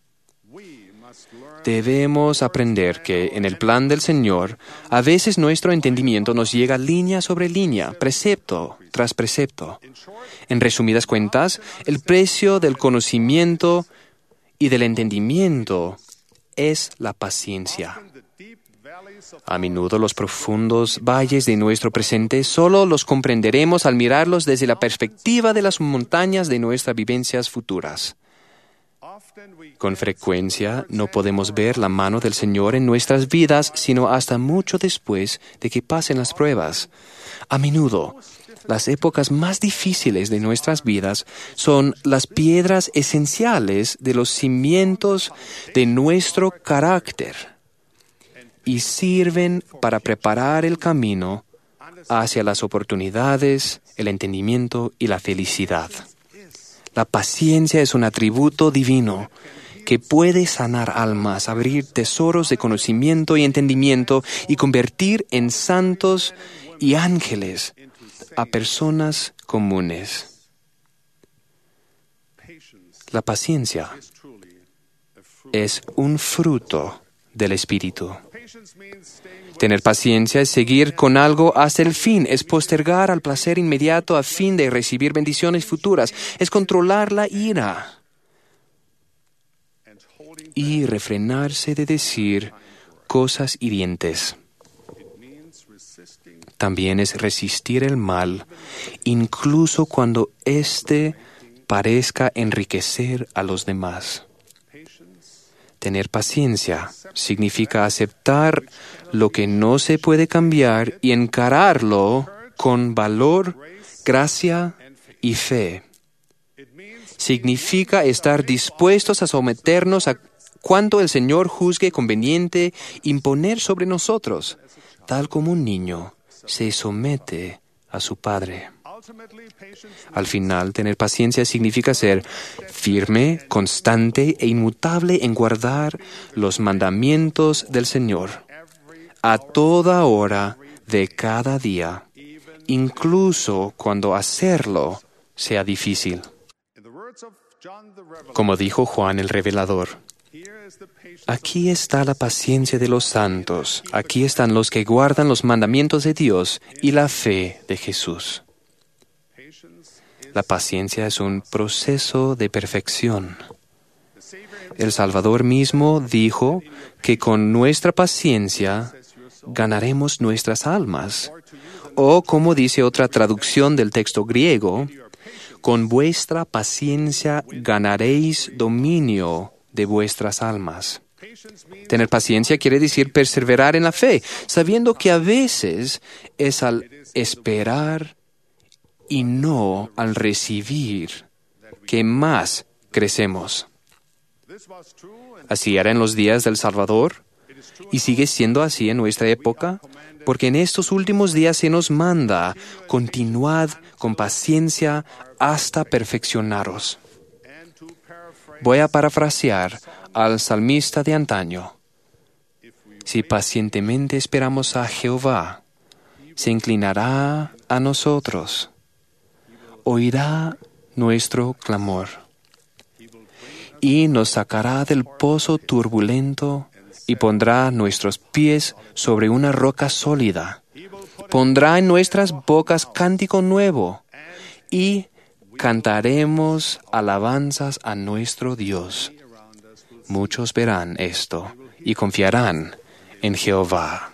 Debemos aprender que en el plan del Señor, a veces nuestro entendimiento nos llega línea sobre línea, precepto tras precepto. En resumidas cuentas, el precio del conocimiento y del entendimiento es la paciencia. A menudo los profundos valles de nuestro presente solo los comprenderemos al mirarlos desde la perspectiva de las montañas de nuestras vivencias futuras. Con frecuencia no podemos ver la mano del Señor en nuestras vidas sino hasta mucho después de que pasen las pruebas. A menudo, las épocas más difíciles de nuestras vidas son las piedras esenciales de los cimientos de nuestro carácter y sirven para preparar el camino hacia las oportunidades, el entendimiento y la felicidad. La paciencia es un atributo divino que puede sanar almas, abrir tesoros de conocimiento y entendimiento y convertir en santos y ángeles a personas comunes. La paciencia es un fruto del Espíritu. Tener paciencia es seguir con algo hasta el fin, es postergar al placer inmediato a fin de recibir bendiciones futuras, es controlar la ira y refrenarse de decir cosas hirientes. También es resistir el mal, incluso cuando éste parezca enriquecer a los demás. Tener paciencia significa aceptar lo que no se puede cambiar y encararlo con valor, gracia y fe. Significa estar dispuestos a someternos a cuanto el Señor juzgue conveniente imponer sobre nosotros, tal como un niño se somete a su padre. Al final, tener paciencia significa ser firme, constante e inmutable en guardar los mandamientos del Señor a toda hora de cada día, incluso cuando hacerlo sea difícil. Como dijo Juan el Revelador, aquí está la paciencia de los santos, aquí están los que guardan los mandamientos de Dios y la fe de Jesús. La paciencia es un proceso de perfección. El Salvador mismo dijo que con nuestra paciencia ganaremos nuestras almas. O, como dice otra traducción del texto griego, con vuestra paciencia ganaréis dominio de vuestras almas. Tener paciencia quiere decir perseverar en la fe, sabiendo que a veces es al esperar y no al recibir que más crecemos. Así era en los días del Salvador y sigue siendo así en nuestra época, porque en estos últimos días se nos manda: continuad con paciencia hasta perfeccionaros. Voy a parafrasear al salmista de antaño. Si pacientemente esperamos a Jehová, se inclinará a nosotros, oirá nuestro clamor y nos sacará del pozo turbulento y pondrá nuestros pies sobre una roca sólida. Pondrá en nuestras bocas cántico nuevo y cantaremos alabanzas a nuestro Dios. Muchos verán esto y confiarán en Jehová.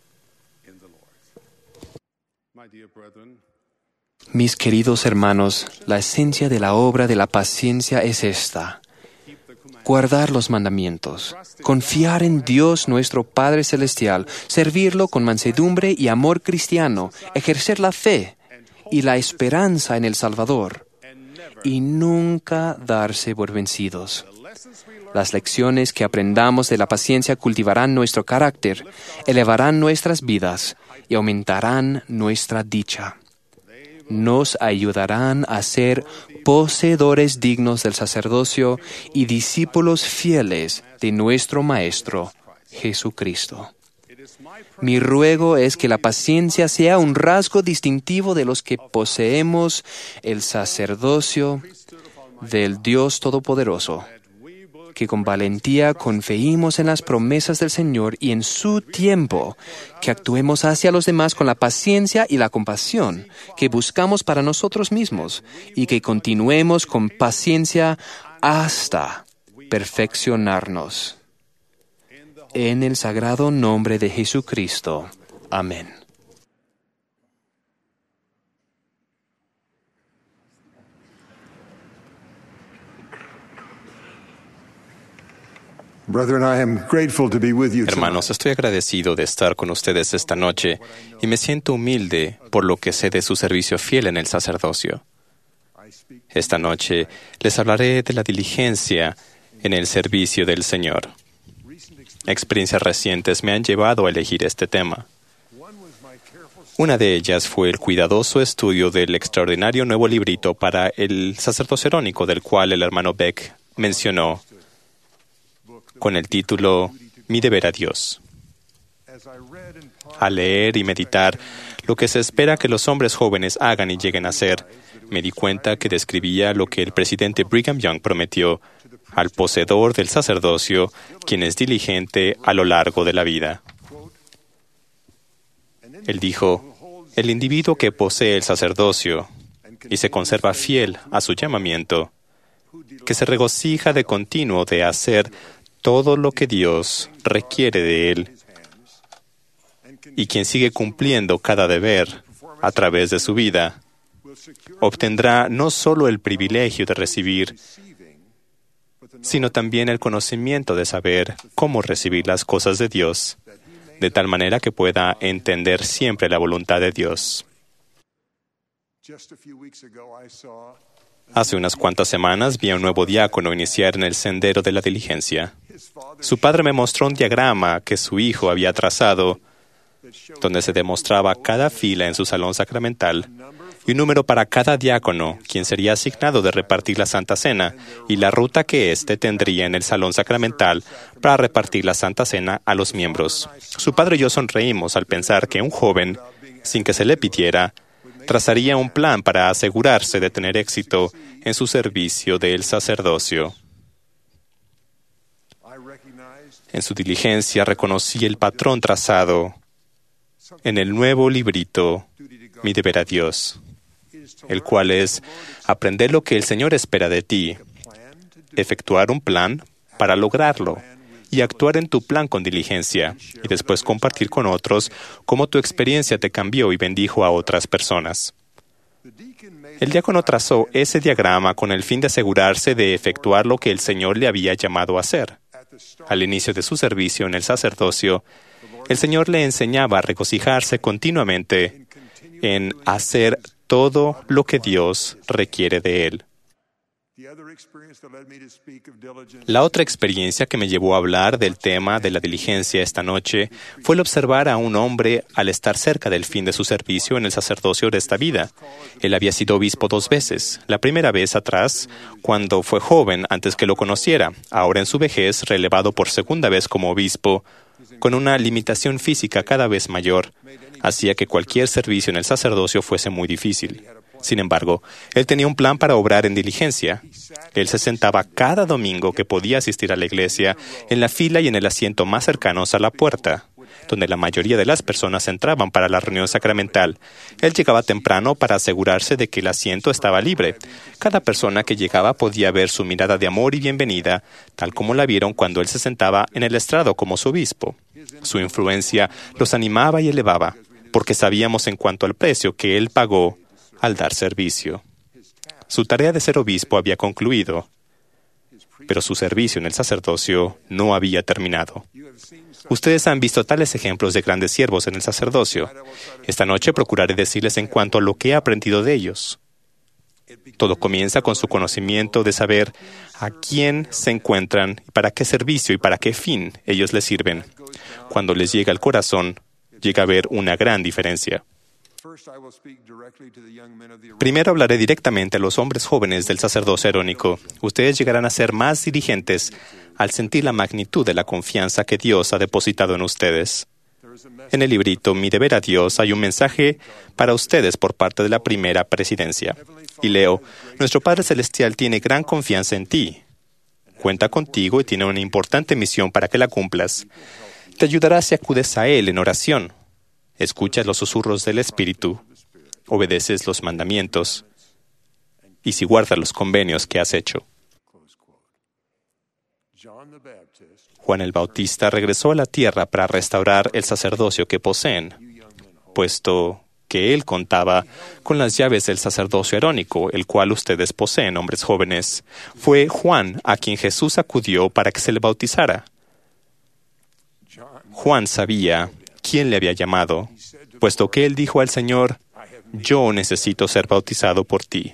Mis queridos hermanos, la esencia de la obra de la paciencia es esta: guardar los mandamientos, confiar en Dios nuestro Padre Celestial, servirlo con mansedumbre y amor cristiano, ejercer la fe y la esperanza en el Salvador, y nunca darse por vencidos. Las lecciones que aprendamos de la paciencia cultivarán nuestro carácter, elevarán nuestras vidas y aumentarán nuestra dicha. Nos ayudarán a ser poseedores dignos del sacerdocio y discípulos fieles de nuestro Maestro, Jesucristo. Mi ruego es que la paciencia sea un rasgo distintivo de los que poseemos el sacerdocio del Dios Todopoderoso, que con valentía confiemos en las promesas del Señor y en su tiempo, que actuemos hacia los demás con la paciencia y la compasión que buscamos para nosotros mismos y que continuemos con paciencia hasta perfeccionarnos. En el sagrado nombre de Jesucristo. Amén. Hermanos, estoy agradecido de estar con ustedes esta noche y me siento humilde por lo que sé de su servicio fiel en el sacerdocio. Esta noche les hablaré de la diligencia en el servicio del Señor. Experiencias recientes me han llevado a elegir este tema. Una de ellas fue el cuidadoso estudio del extraordinario nuevo librito para el sacerdocio arónico, del cual el hermano Beck mencionó, con el título Mi deber a Dios. Al leer y meditar lo que se espera que los hombres jóvenes hagan y lleguen a hacer, me di cuenta que describía lo que el presidente Brigham Young prometió al poseedor del sacerdocio, quien es diligente a lo largo de la vida. Él dijo: el individuo que posee el sacerdocio y se conserva fiel a su llamamiento, que se regocija de continuo de hacer todo lo que Dios requiere de él, y quien sigue cumpliendo cada deber a través de su vida, obtendrá no solo el privilegio de recibir, sino también el conocimiento de saber cómo recibir las cosas de Dios, de tal manera que pueda entender siempre la voluntad de Dios. Hace unas cuantas semanas vi a un nuevo diácono iniciar en el sendero de la diligencia. Su padre me mostró un diagrama que su hijo había trazado, donde se demostraba cada fila en su salón sacramental y un número para cada diácono, quien sería asignado de repartir la Santa Cena, y la ruta que éste tendría en el salón sacramental para repartir la Santa Cena a los miembros. Su padre y yo sonreímos al pensar que un joven, sin que se le pidiera, trazaría un plan para asegurarse de tener éxito en su servicio del sacerdocio. En su diligencia reconocí el patrón trazado en el nuevo librito Mi deber a Dios, el cual es aprender lo que el Señor espera de ti, efectuar un plan para lograrlo y actuar en tu plan con diligencia, y después compartir con otros cómo tu experiencia te cambió y bendijo a otras personas. El diácono trazó ese diagrama con el fin de asegurarse de efectuar lo que el Señor le había llamado a hacer. Al inicio de su servicio en el sacerdocio, el Señor le enseñaba a regocijarse continuamente en hacer todo lo que Dios requiere de él. La otra experiencia que me llevó a hablar del tema de la diligencia esta noche fue el observar a un hombre al estar cerca del fin de su servicio en el sacerdocio de esta vida. Él había sido obispo 2 veces. La primera vez atrás, cuando fue joven antes que lo conociera. Ahora en su vejez, relevado por segunda vez como obispo, con una limitación física cada vez mayor, hacía que cualquier servicio en el sacerdocio fuese muy difícil. Sin embargo, él tenía un plan para obrar en diligencia. Él se sentaba cada domingo que podía asistir a la iglesia en la fila y en el asiento más cercanos a la puerta, donde la mayoría de las personas entraban para la reunión sacramental. Él llegaba temprano para asegurarse de que el asiento estaba libre. Cada persona que llegaba podía ver su mirada de amor y bienvenida, tal como la vieron cuando él se sentaba en el estrado como su obispo. Su influencia los animaba y elevaba, porque sabíamos en cuanto al precio que él pagó al dar servicio. Su tarea de ser obispo había concluido, pero su servicio en el sacerdocio no había terminado. Ustedes han visto tales ejemplos de grandes siervos en el sacerdocio. Esta noche procuraré decirles en cuanto a lo que he aprendido de ellos. Todo comienza con su conocimiento de saber a quién se encuentran, para qué servicio y para qué fin ellos les sirven. Cuando les llega al corazón, llega a haber una gran diferencia. Primero hablaré directamente a los hombres jóvenes del sacerdocio arónico. Ustedes llegarán a ser más diligentes al sentir la magnitud de la confianza que Dios ha depositado en ustedes. En el librito Mi deber a Dios hay un mensaje para ustedes por parte de la primera presidencia. Y leo: Nuestro Padre Celestial tiene gran confianza en ti. Cuenta contigo y tiene una importante misión para que la cumplas. Te ayudará si acudes a Él en oración. Escuchas los susurros del Espíritu, obedeces los mandamientos y si guardas los convenios que has hecho. Juan el Bautista regresó a la tierra para restaurar el sacerdocio que poseen, puesto que él contaba con las llaves del sacerdocio arónico, el cual ustedes poseen, hombres jóvenes. Fue Juan a quien Jesús acudió para que se le bautizara. Juan sabía quién le había llamado, puesto que él dijo al Señor: yo necesito ser bautizado por ti.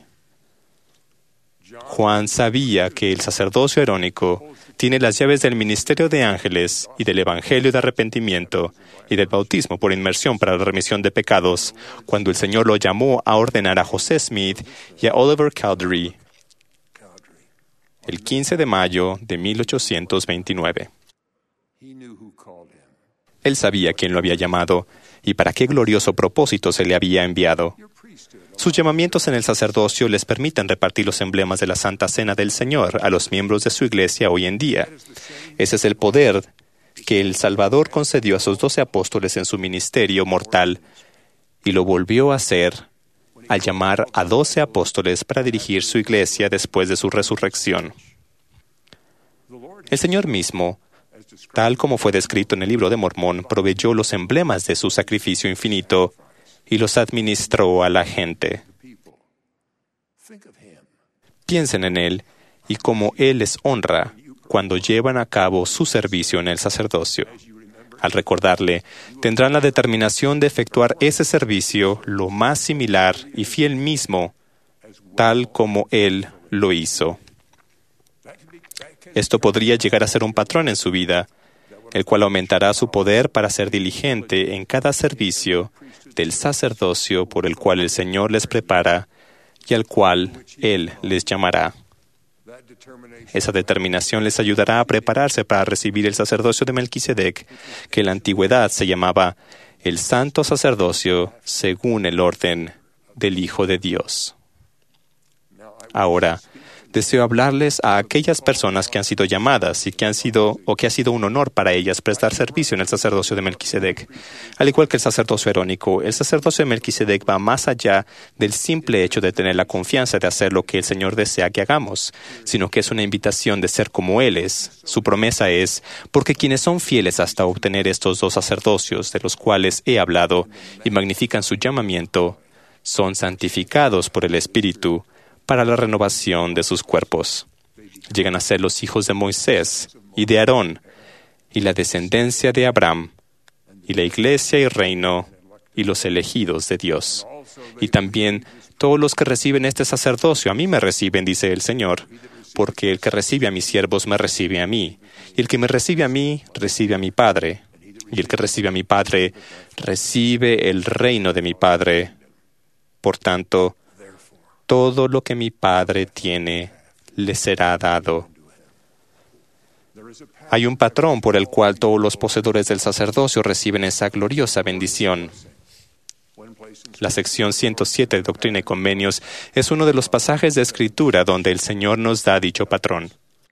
Juan sabía que el sacerdocio arónico tiene las llaves del ministerio de ángeles y del evangelio de arrepentimiento y del bautismo por inmersión para la remisión de pecados, cuando el Señor lo llamó a ordenar a José Smith y a Oliver Cowdery el 15 de mayo de 1829. Él sabía quién lo había llamado y para qué glorioso propósito se le había enviado. Sus llamamientos en el sacerdocio les permiten repartir los emblemas de la Santa Cena del Señor a los miembros de su iglesia hoy en día. Ese es el poder que el Salvador concedió a sus 12 apóstoles en su ministerio mortal y lo volvió a hacer al llamar a 12 apóstoles para dirigir su iglesia después de su resurrección. El Señor mismo, tal como fue descrito en el Libro de Mormón, proveyó los emblemas de su sacrificio infinito y los administró a la gente. Piensen en Él y cómo Él les honra cuando llevan a cabo su servicio en el sacerdocio. Al recordarle, tendrán la determinación de efectuar ese servicio lo más similar y fiel mismo, tal como Él lo hizo. Esto podría llegar a ser un patrón en su vida, el cual aumentará su poder para ser diligente en cada servicio del sacerdocio por el cual el Señor les prepara y al cual Él les llamará. Esa determinación les ayudará a prepararse para recibir el sacerdocio de Melquisedec, que en la antigüedad se llamaba el santo sacerdocio según el orden del Hijo de Dios. Ahora, deseo hablarles a aquellas personas que han sido llamadas y que ha sido un honor para ellas prestar servicio en el sacerdocio de Melquisedec. Al igual que el sacerdocio arónico, el sacerdocio de Melquisedec va más allá del simple hecho de tener la confianza de hacer lo que el Señor desea que hagamos, sino que es una invitación de ser como Él es. Su promesa es, porque quienes son fieles hasta obtener estos dos sacerdocios de los cuales he hablado y magnifican su llamamiento, son santificados por el Espíritu para la renovación de sus cuerpos. Llegan a ser los hijos de Moisés y de Aarón, y la descendencia de Abraham, y la iglesia y reino, y los elegidos de Dios. Y también todos los que reciben este sacerdocio a mí me reciben, dice el Señor, porque el que recibe a mis siervos me recibe a mí, y el que me recibe a mí, recibe a mi Padre, y el que recibe a mi Padre, recibe el reino de mi Padre. Por tanto, todo lo que mi Padre tiene le será dado. Hay un patrón por el cual todos los poseedores del sacerdocio reciben esa gloriosa bendición. La sección 107 de Doctrina y Convenios es uno de los pasajes de Escritura donde el Señor nos da dicho patrón,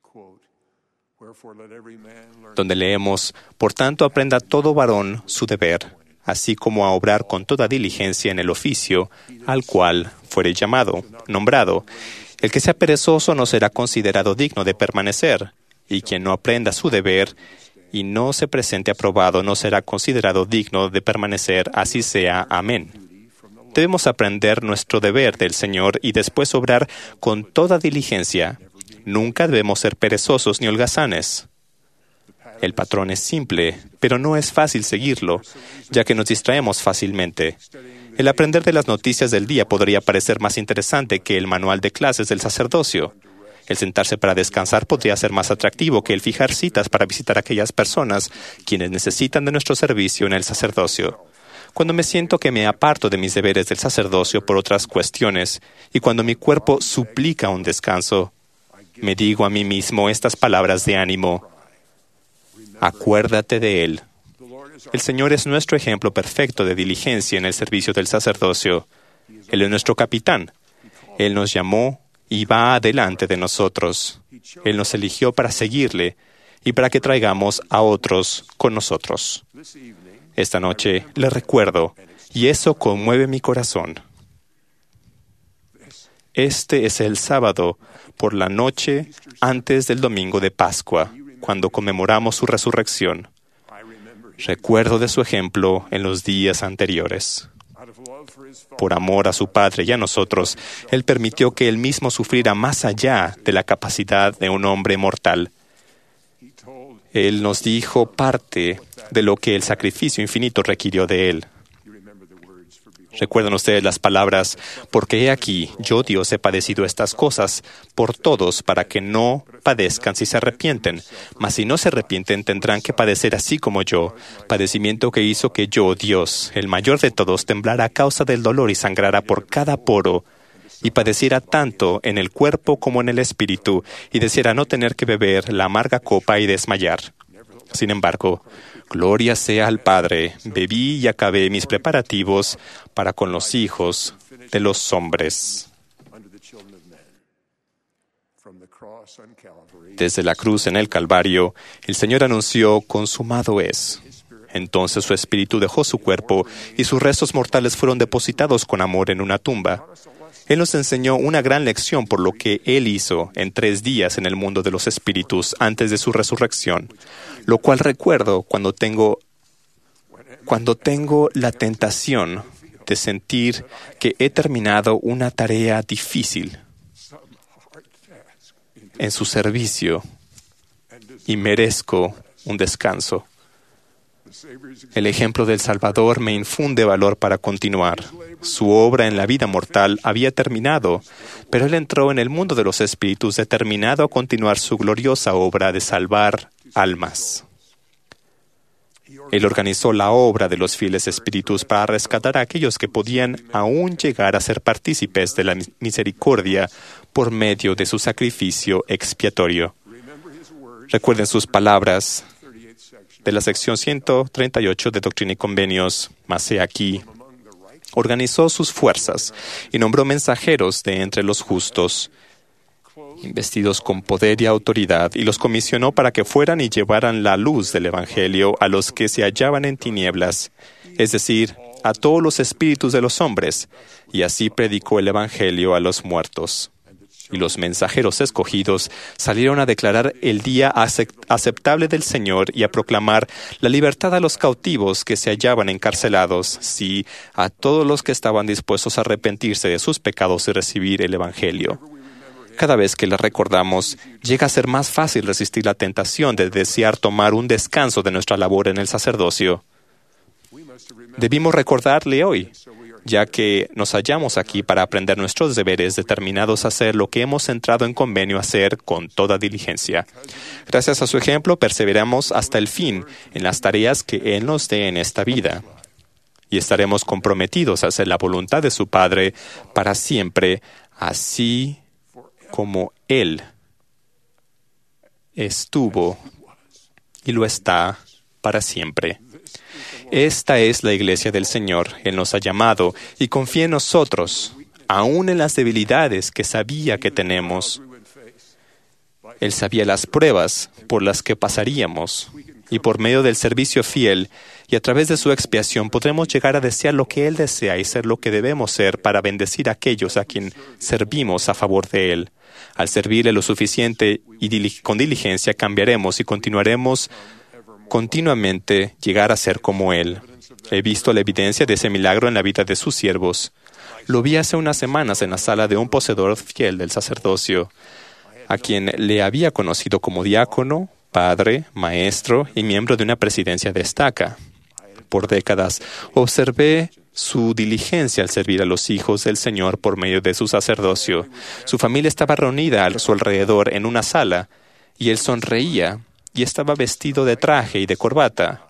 donde leemos: Por tanto, aprenda todo varón su deber, así como a obrar con toda diligencia en el oficio al cual fuere nombrado. El que sea perezoso no será considerado digno de permanecer, y quien no aprenda su deber y no se presente aprobado no será considerado digno de permanecer, así sea. Amén. Debemos aprender nuestro deber del Señor y después obrar con toda diligencia. Nunca debemos ser perezosos ni holgazanes. El patrón es simple, pero no es fácil seguirlo, ya que nos distraemos fácilmente. El aprender de las noticias del día podría parecer más interesante que el manual de clases del sacerdocio. El sentarse para descansar podría ser más atractivo que el fijar citas para visitar a aquellas personas quienes necesitan de nuestro servicio en el sacerdocio. Cuando me siento que me aparto de mis deberes del sacerdocio por otras cuestiones, y cuando mi cuerpo suplica un descanso, me digo a mí mismo estas palabras de ánimo: acuérdate de Él. El Señor es nuestro ejemplo perfecto de diligencia en el servicio del sacerdocio. Él es nuestro capitán. Él nos llamó y va adelante de nosotros. Él nos eligió para seguirle y para que traigamos a otros con nosotros. Esta noche le recuerdo, y eso conmueve mi corazón. Este es el sábado por la noche antes del domingo de Pascua, cuando conmemoramos su resurrección. Recuerdo de su ejemplo en los días anteriores. Por amor a su Padre y a nosotros, Él permitió que Él mismo sufriera más allá de la capacidad de un hombre mortal. Él nos dijo parte de lo que el sacrificio infinito requirió de Él. ¿Recuerdan ustedes las palabras? Porque he aquí, yo Dios he padecido estas cosas por todos para que no padezcan si se arrepienten. Mas si no se arrepienten tendrán que padecer así como yo. Padecimiento que hizo que yo, Dios, el mayor de todos, temblara a causa del dolor y sangrara por cada poro. Y padeciera tanto en el cuerpo como en el espíritu, y deseara no tener que beber la amarga copa y desmayar. Sin embargo, gloria sea al Padre, bebí y acabé mis preparativos para con los hijos de los hombres. Desde la cruz en el Calvario, el Señor anunció: consumado es. Entonces su espíritu dejó su cuerpo y sus restos mortales fueron depositados con amor en una tumba. Él nos enseñó una gran lección por lo que Él hizo en 3 días en el mundo de los espíritus antes de su resurrección, lo cual recuerdo cuando tengo la tentación de sentir que he terminado una tarea difícil en su servicio y merezco un descanso. El ejemplo del Salvador me infunde valor para continuar. Su obra en la vida mortal había terminado, pero Él entró en el mundo de los espíritus determinado a continuar su gloriosa obra de salvar almas. Él organizó la obra de los fieles espíritus para rescatar a aquellos que podían aún llegar a ser partícipes de la misericordia por medio de su sacrificio expiatorio. Recuerden sus palabras de la sección 138 de Doctrina y Convenios, mas he aquí. Organizó sus fuerzas y nombró mensajeros de entre los justos, investidos con poder y autoridad, y los comisionó para que fueran y llevaran la luz del Evangelio a los que se hallaban en tinieblas, es decir, a todos los espíritus de los hombres, y así predicó el Evangelio a los muertos. Y los mensajeros escogidos salieron a declarar el día aceptable del Señor y a proclamar la libertad a los cautivos que se hallaban encarcelados, sí, a todos los que estaban dispuestos a arrepentirse de sus pecados y recibir el Evangelio. Cada vez que le recordamos, llega a ser más fácil resistir la tentación de desear tomar un descanso de nuestra labor en el sacerdocio. Debimos recordarle hoy, ya que nos hallamos aquí para aprender nuestros deberes determinados a hacer lo que hemos entrado en convenio a hacer con toda diligencia. Gracias a su ejemplo, perseveramos hasta el fin en las tareas que Él nos dé en esta vida. Y estaremos comprometidos a hacer la voluntad de su Padre para siempre, así como Él estuvo y lo está para siempre. Esta es la iglesia del Señor. Él nos ha llamado y confía en nosotros, aún en las debilidades que sabía que tenemos. Él sabía las pruebas por las que pasaríamos, y por medio del servicio fiel y a través de su expiación podremos llegar a desear lo que Él desea y ser lo que debemos ser para bendecir a aquellos a quien servimos a favor de Él. Al servirle lo suficiente y con diligencia cambiaremos y continuaremos continuamente llegar a ser como Él. He visto la evidencia de ese milagro en la vida de sus siervos. Lo vi hace unas semanas en la sala de un poseedor fiel del sacerdocio, a quien le había conocido como diácono, padre, maestro y miembro de una presidencia de estaca. Por décadas observé su diligencia al servir a los hijos del Señor por medio de su sacerdocio. Su familia estaba reunida a su alrededor en una sala, y él sonreía y estaba vestido de traje y de corbata.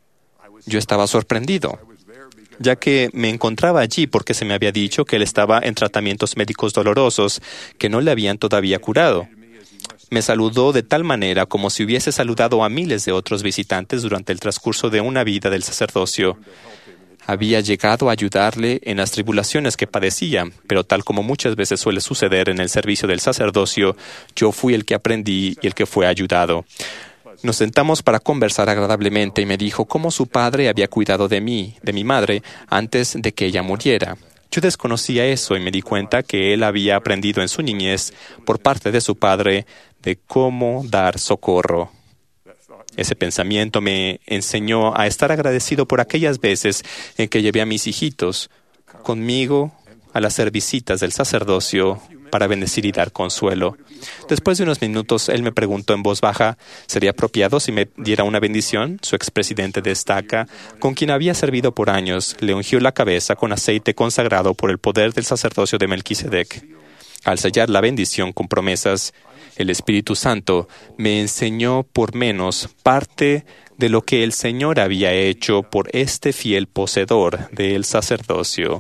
Yo estaba sorprendido, ya que me encontraba allí porque se me había dicho que él estaba en tratamientos médicos dolorosos que no le habían todavía curado. Me saludó de tal manera como si hubiese saludado a miles de otros visitantes durante el transcurso de una vida del sacerdocio. Había llegado a ayudarle en las tribulaciones que padecía, pero tal como muchas veces suele suceder en el servicio del sacerdocio, yo fui el que aprendí y el que fue ayudado. Nos sentamos para conversar agradablemente y me dijo cómo su padre había cuidado de mí, de mi madre, antes de que ella muriera. Yo desconocía eso y me di cuenta que él había aprendido en su niñez, por parte de su padre, de cómo dar socorro. Ese pensamiento me enseñó a estar agradecido por aquellas veces en que llevé a mis hijitos conmigo al hacer visitas del sacerdocio para bendecir y dar consuelo. Después de unos minutos, él me preguntó en voz baja, ¿sería apropiado si me diera una bendición? Su expresidente de estaca, con quien había servido por años, le ungió la cabeza con aceite consagrado por el poder del sacerdocio de Melquisedec. Al sellar la bendición con promesas, el Espíritu Santo me enseñó por menos parte de lo que el Señor había hecho por este fiel poseedor del sacerdocio.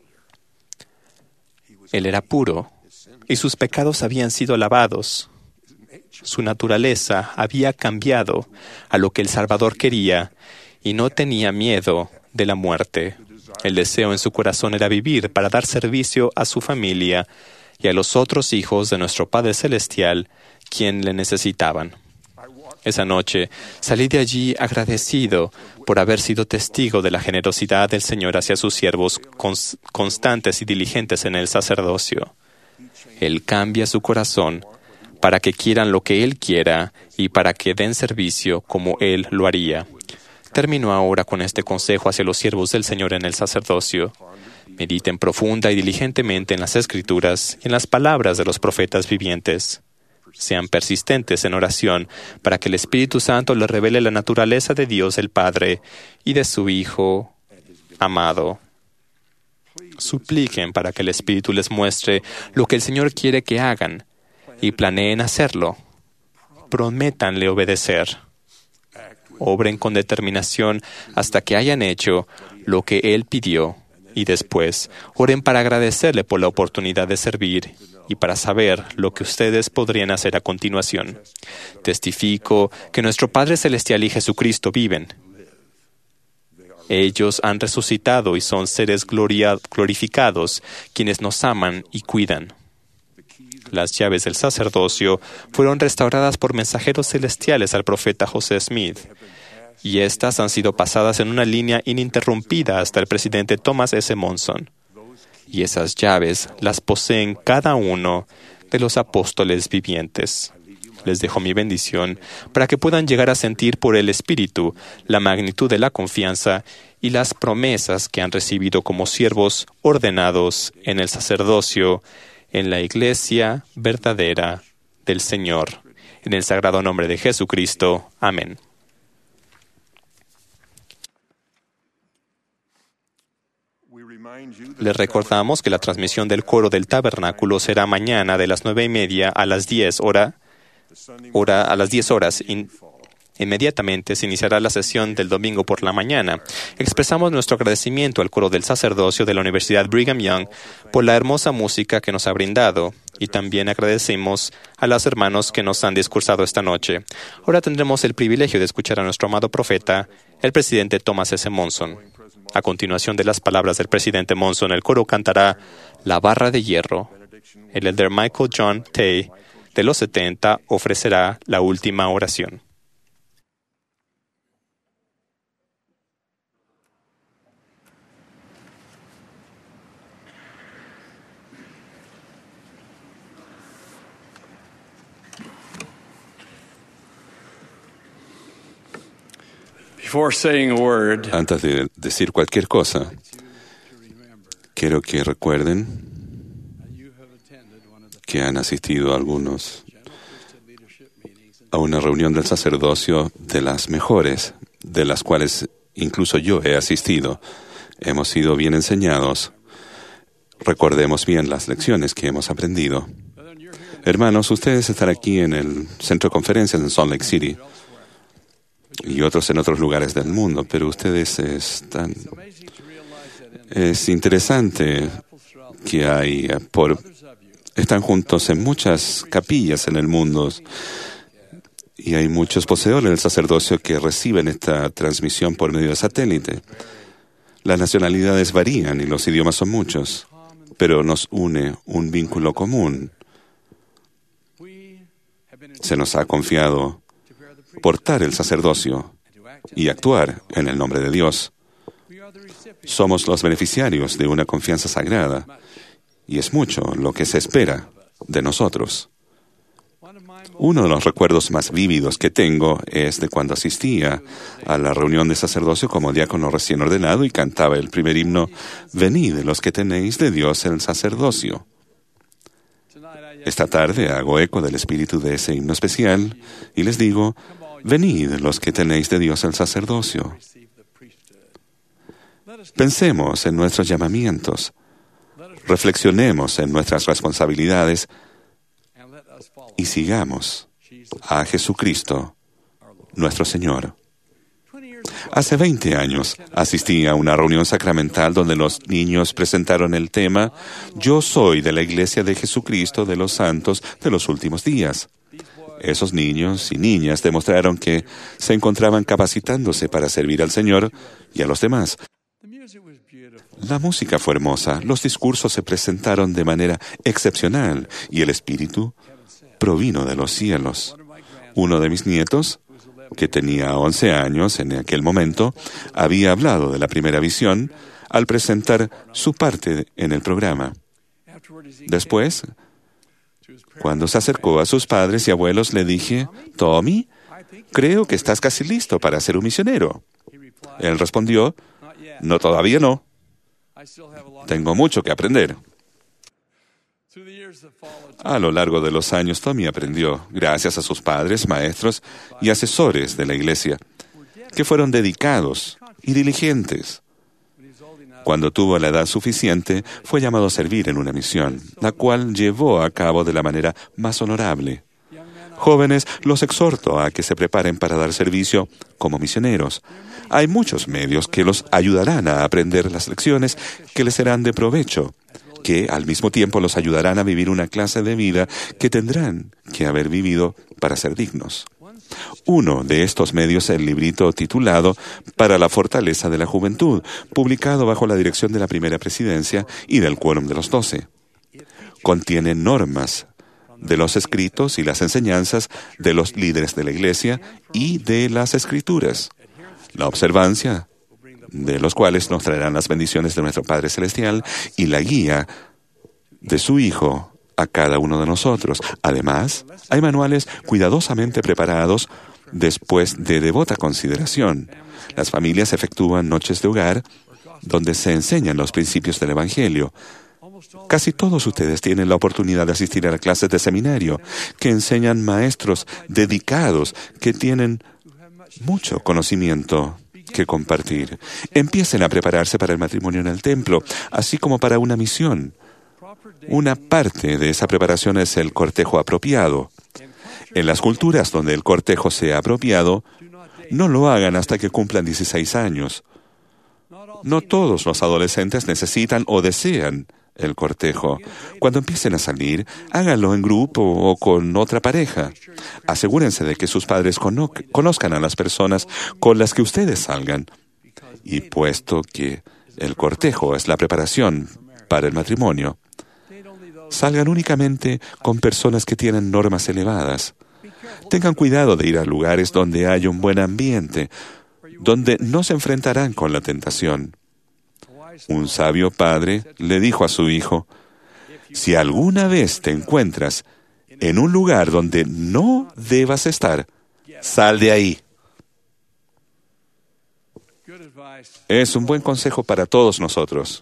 Él era puro y sus pecados habían sido lavados. Su naturaleza había cambiado a lo que el Salvador quería y no tenía miedo de la muerte. El deseo en su corazón era vivir para dar servicio a su familia y a los otros hijos de nuestro Padre Celestial, quien le necesitaban. Esa noche salí de allí agradecido por haber sido testigo de la generosidad del Señor hacia sus siervos constantes y diligentes en el sacerdocio. Él cambia su corazón para que quieran lo que Él quiera y para que den servicio como Él lo haría. Termino ahora con este consejo hacia los siervos del Señor en el sacerdocio. Mediten profunda y diligentemente en las Escrituras y en las palabras de los profetas vivientes. Sean persistentes en oración para que el Espíritu Santo les revele la naturaleza de Dios el Padre y de su Hijo amado. Supliquen para que el Espíritu les muestre lo que el Señor quiere que hagan y planeen hacerlo. Prométanle obedecer. Obren con determinación hasta que hayan hecho lo que Él pidió y después oren para agradecerle por la oportunidad de servir y para saber lo que ustedes podrían hacer a continuación. Testifico que nuestro Padre Celestial y Jesucristo viven. Ellos han resucitado y son seres glorificados, quienes nos aman y cuidan. Las llaves del sacerdocio fueron restauradas por mensajeros celestiales al profeta José Smith, y estas han sido pasadas en una línea ininterrumpida hasta el presidente Thomas S. Monson. Y esas llaves las poseen cada uno de los apóstoles vivientes. Les dejo mi bendición para que puedan llegar a sentir por el Espíritu la magnitud de la confianza y las promesas que han recibido como siervos ordenados en el sacerdocio, en la Iglesia verdadera del Señor. En el sagrado nombre de Jesucristo. Amén. Les recordamos que la transmisión del coro del tabernáculo será mañana de las 9:30 a las 10 horas. Inmediatamente se iniciará la sesión del domingo por la mañana. Expresamos nuestro agradecimiento al coro del sacerdocio de la Universidad Brigham Young por la hermosa música que nos ha brindado, y también agradecemos a los hermanos que nos han discursado esta noche. Ahora tendremos el privilegio de escuchar a nuestro amado profeta, el presidente Thomas S. Monson. A continuación de las palabras del presidente Monson, el coro cantará La barra de hierro. El elder Michael John Tay, de los 70, ofrecerá la última oración. Antes de decir cualquier cosa, quiero que recuerden que han asistido algunos a una reunión del sacerdocio de las mejores, de las cuales incluso yo he asistido. Hemos sido bien enseñados. Recordemos bien las lecciones que hemos aprendido. Hermanos, ustedes están aquí en el centro de conferencias en Salt Lake City y otros en otros lugares del mundo, pero ustedes están... Es interesante que están juntos en muchas capillas en el mundo y hay muchos poseedores del sacerdocio que reciben esta transmisión por medio de satélite. Las nacionalidades varían y los idiomas son muchos, pero nos une un vínculo común. Se nos ha confiado portar el sacerdocio y actuar en el nombre de Dios. Somos los beneficiarios de una confianza sagrada y es mucho lo que se espera de nosotros. Uno de los recuerdos más vívidos que tengo es de cuando asistía a la reunión de sacerdocio como diácono recién ordenado y cantaba el primer himno, Venid los que tenéis de Dios el sacerdocio. Esta tarde hago eco del espíritu de ese himno especial y les digo, venid los que tenéis de Dios el sacerdocio. Pensemos en nuestros llamamientos, reflexionemos en nuestras responsabilidades y sigamos a Jesucristo, nuestro Señor. Hace 20 años asistí a una reunión sacramental donde los niños presentaron el tema Yo soy de la Iglesia de Jesucristo de los Santos de los Últimos Días. Esos niños y niñas demostraron que se encontraban capacitándose para servir al Señor y a los demás. La música fue hermosa, los discursos se presentaron de manera excepcional y el Espíritu provino de los cielos. Uno de mis nietos, que tenía 11 años en aquel momento, había hablado de la primera visión al presentar su parte en el programa. Después, cuando se acercó a sus padres y abuelos, le dije, Tommy, creo que estás casi listo para ser un misionero. Él respondió, no, todavía no. Tengo mucho que aprender. A lo largo de los años, Tommy aprendió, gracias a sus padres, maestros y asesores de la iglesia, que fueron dedicados y diligentes. Cuando tuvo la edad suficiente, fue llamado a servir en una misión, la cual llevó a cabo de la manera más honorable. Jóvenes, los exhorto a que se preparen para dar servicio como misioneros. Hay muchos medios que los ayudarán a aprender las lecciones que les serán de provecho, que al mismo tiempo los ayudarán a vivir una clase de vida que tendrán que haber vivido para ser dignos. Uno de estos medios es el librito titulado Para la fortaleza de la juventud, publicado bajo la dirección de la primera presidencia y del Quórum de los 12. Contiene normas de los escritos y las enseñanzas de los líderes de la iglesia y de las escrituras, la observancia de los cuales nos traerán las bendiciones de nuestro Padre Celestial y la guía de su Hijo a cada uno de nosotros. Además, hay manuales cuidadosamente preparados después de devota consideración. Las familias efectúan noches de hogar donde se enseñan los principios del Evangelio. Casi todos ustedes tienen la oportunidad de asistir a las clases de seminario que enseñan maestros dedicados que tienen mucho conocimiento que compartir. Empiecen a prepararse para el matrimonio en el templo, así como para una misión. Una parte de esa preparación es el cortejo apropiado. En las culturas donde el cortejo sea apropiado, no lo hagan hasta que cumplan 16 años. No todos los adolescentes necesitan o desean el cortejo. Cuando empiecen a salir, háganlo en grupo o con otra pareja. Asegúrense de que sus padres conozcan a las personas con las que ustedes salgan. Y puesto que el cortejo es la preparación para el matrimonio, salgan únicamente con personas que tienen normas elevadas. Tengan cuidado de ir a lugares donde haya un buen ambiente, donde no se enfrentarán con la tentación. Un sabio padre le dijo a su hijo, si alguna vez te encuentras en un lugar donde no debas estar, sal de ahí. Es un buen consejo para todos nosotros.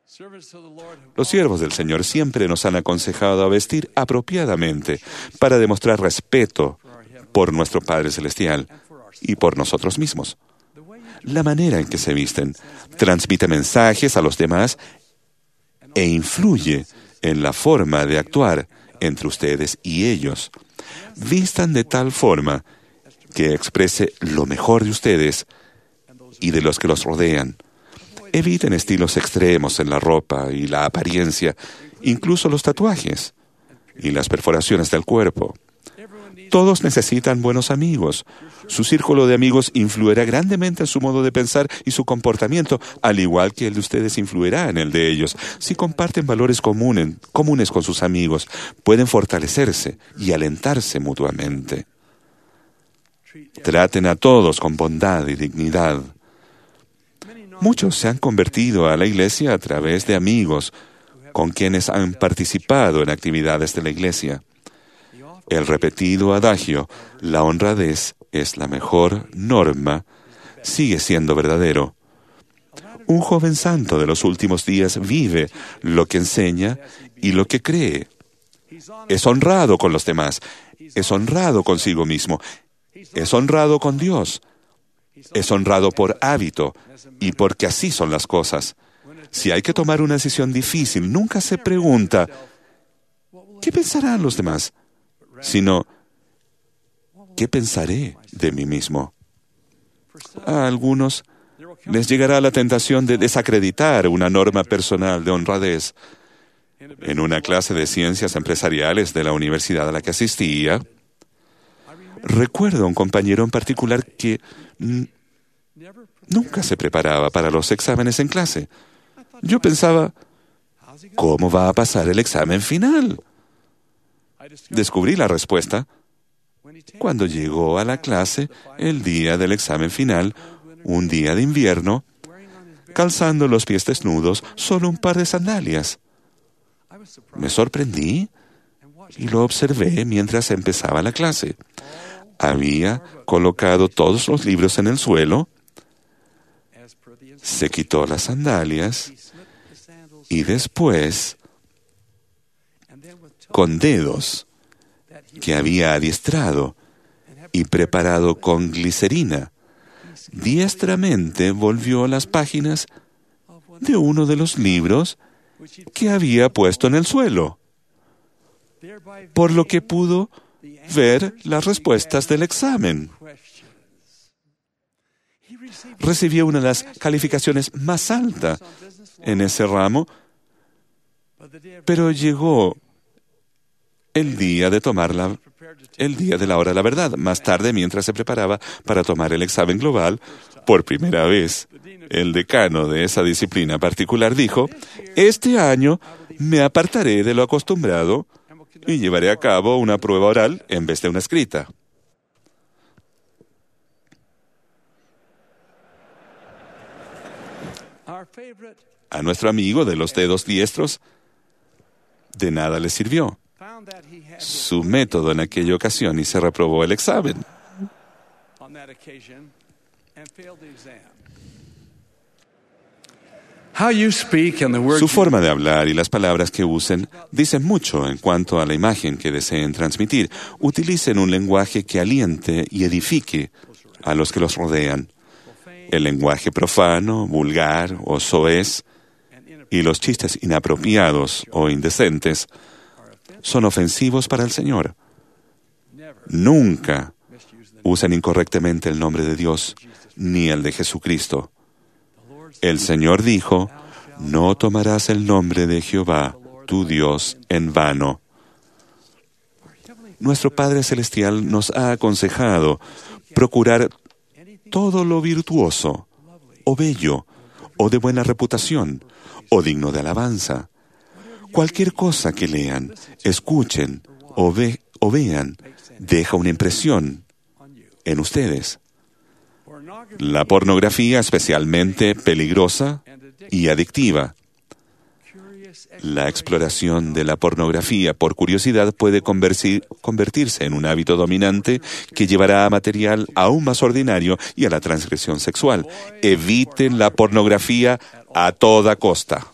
Los siervos del Señor siempre nos han aconsejado a vestir apropiadamente para demostrar respeto por nuestro Padre Celestial y por nosotros mismos. La manera en que se visten transmite mensajes a los demás e influye en la forma de actuar entre ustedes y ellos. Vistan de tal forma que exprese lo mejor de ustedes y de los que los rodean. Eviten estilos extremos en la ropa y la apariencia, incluso los tatuajes y las perforaciones del cuerpo. Todos necesitan buenos amigos. Su círculo de amigos influirá grandemente en su modo de pensar y su comportamiento, al igual que el de ustedes influirá en el de ellos. Si comparten valores comunes con sus amigos, pueden fortalecerse y alentarse mutuamente. Traten a todos con bondad y dignidad. Muchos se han convertido a la iglesia a través de amigos con quienes han participado en actividades de la iglesia. El repetido adagio, la honradez es la mejor norma, sigue siendo verdadero. Un joven santo de los últimos días vive lo que enseña y lo que cree. Es honrado con los demás, es honrado consigo mismo, es honrado con Dios, es honrado por hábito y porque así son las cosas. Si hay que tomar una decisión difícil, nunca se pregunta, ¿qué pensarán los demás? Sino, ¿qué pensaré de mí mismo? A algunos les llegará la tentación de desacreditar una norma personal de honradez. En una clase de ciencias empresariales de la universidad a la que asistía, recuerdo a un compañero en particular que nunca se preparaba para los exámenes en clase. Yo pensaba, ¿cómo va a pasar el examen final? Descubrí la respuesta cuando llegó a la clase el día del examen final, un día de invierno, calzando los pies desnudos, solo un par de sandalias. Me sorprendí y lo observé mientras empezaba la clase. Había colocado todos los libros en el suelo, se quitó las sandalias y después con dedos que había adiestrado y preparado con glicerina, diestramente volvió las páginas de uno de los libros que había puesto en el suelo, por lo que pudo ver las respuestas del examen. Recibió una de las calificaciones más altas en ese ramo, pero llegó el día de la hora de la verdad. Más tarde, mientras se preparaba para tomar el examen global, por primera vez, el decano de esa disciplina particular dijo: "Este año me apartaré de lo acostumbrado y llevaré a cabo una prueba oral en vez de una escrita". A nuestro amigo de los dedos diestros, de nada le sirvió su método en aquella ocasión y se reprobó el examen. Su forma de hablar y las palabras que usen dicen mucho en cuanto a la imagen que deseen transmitir. Utilicen un lenguaje que aliente y edifique a los que los rodean. El lenguaje profano, vulgar o soez y los chistes inapropiados o indecentes son ofensivos para el Señor. Nunca usen incorrectamente el nombre de Dios ni el de Jesucristo. El Señor dijo: "No tomarás el nombre de Jehová, tu Dios, en vano". Nuestro Padre Celestial nos ha aconsejado procurar todo lo virtuoso, o bello, o de buena reputación, o digno de alabanza. Cualquier cosa que lean, escuchen o vean, deja una impresión en ustedes. La pornografía es especialmente peligrosa y adictiva. La exploración de la pornografía por curiosidad puede convertirse en un hábito dominante que llevará a material aún más ordinario y a la transgresión sexual. Eviten la pornografía a toda costa.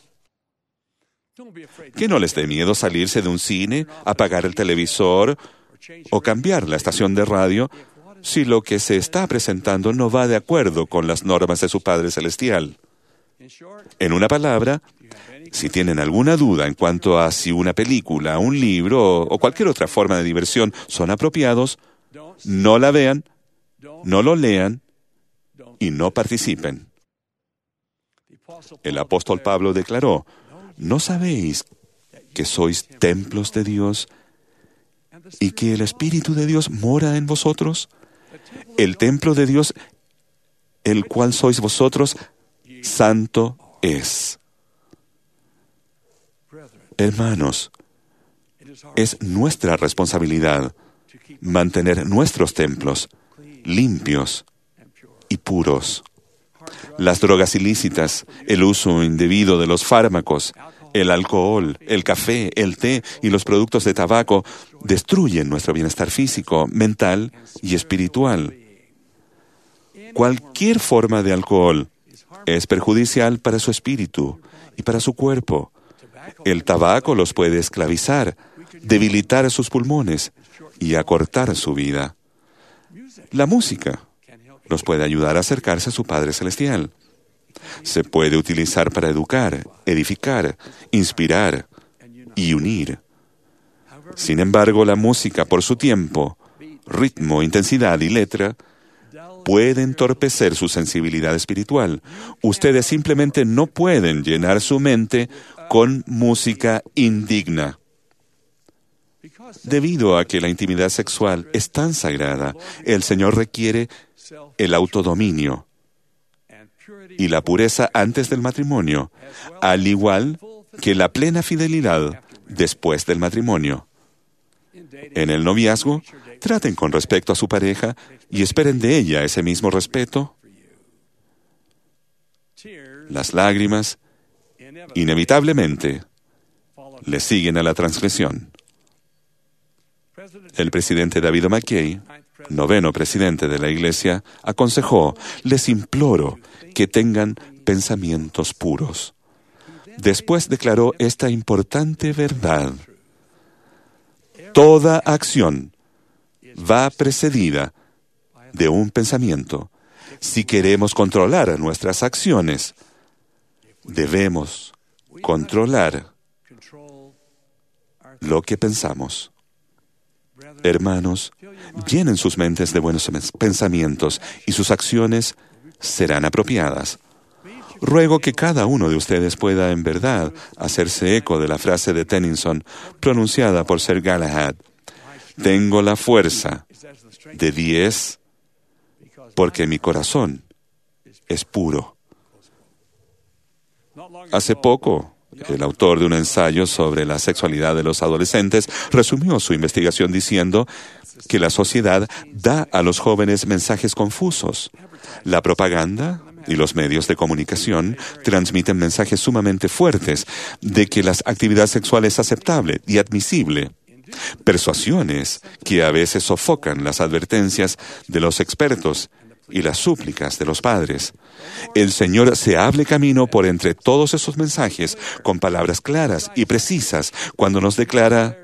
Que no les dé miedo salirse de un cine, apagar el televisor o cambiar la estación de radio si lo que se está presentando no va de acuerdo con las normas de su Padre Celestial. En una palabra, si tienen alguna duda en cuanto a si una película, un libro o cualquier otra forma de diversión son apropiados, no la vean, no lo lean y no participen. El apóstol Pablo declaró: ¿no sabéis que sois templos de Dios y que el Espíritu de Dios mora en vosotros? El templo de Dios, el cual sois vosotros, santo es. Hermanos, es nuestra responsabilidad mantener nuestros templos limpios y puros. Las drogas ilícitas, el uso indebido de los fármacos, el alcohol, el café, el té y los productos de tabaco destruyen nuestro bienestar físico, mental y espiritual. Cualquier forma de alcohol es perjudicial para su espíritu y para su cuerpo. El tabaco los puede esclavizar, debilitar sus pulmones y acortar su vida. La música nos puede ayudar a acercarse a su Padre Celestial. Se puede utilizar para educar, edificar, inspirar y unir. Sin embargo, la música, por su tiempo, ritmo, intensidad y letra, puede entorpecer su sensibilidad espiritual. Ustedes simplemente no pueden llenar su mente con música indigna. Debido a que la intimidad sexual es tan sagrada, el Señor requiere el autodominio y la pureza antes del matrimonio, al igual que la plena fidelidad después del matrimonio. En el noviazgo, traten con respeto a su pareja y esperen de ella ese mismo respeto. Las lágrimas, inevitablemente, le siguen a la transgresión. El presidente David O. McKay, 9º presidente de la Iglesia, aconsejó: les imploro que tengan pensamientos puros. Después declaró esta importante verdad: Toda acción va precedida de un pensamiento. Si queremos controlar nuestras acciones, debemos controlar lo que pensamos. Hermanos, llenen sus mentes de buenos pensamientos y sus acciones serán apropiadas. Ruego que cada uno de ustedes pueda en verdad hacerse eco de la frase de Tennyson pronunciada por Sir Galahad. Tengo la fuerza de 10 porque mi corazón es puro. Hace poco, el autor de un ensayo sobre la sexualidad de los adolescentes resumió su investigación diciendo que la sociedad da a los jóvenes mensajes confusos. La propaganda y los medios de comunicación transmiten mensajes sumamente fuertes de que la actividad sexual es aceptable y admisible. Persuasiones que a veces sofocan las advertencias de los expertos y las súplicas de los padres. El Señor se abre camino por entre todos esos mensajes con palabras claras y precisas cuando nos declara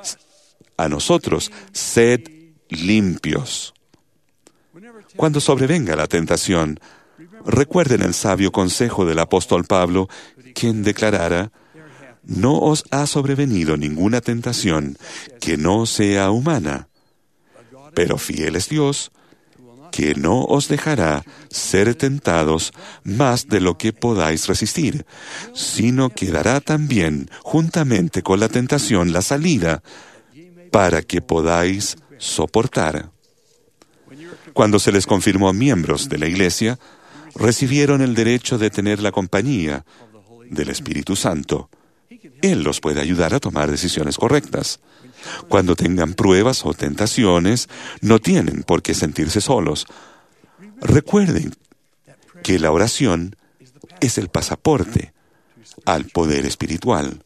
a nosotros, sed limpios. Cuando sobrevenga la tentación, recuerden el sabio consejo del apóstol Pablo, quien declarara, no os ha sobrevenido ninguna tentación que no sea humana, pero fiel es Dios, que no os dejará ser tentados más de lo que podáis resistir, sino que dará también, juntamente con la tentación, la salida, para que podáis soportar. Cuando se les confirmó miembros de la Iglesia, recibieron el derecho de tener la compañía del Espíritu Santo. Él los puede ayudar a tomar decisiones correctas. Cuando tengan pruebas o tentaciones, no tienen por qué sentirse solos. Recuerden que la oración es el pasaporte al poder espiritual.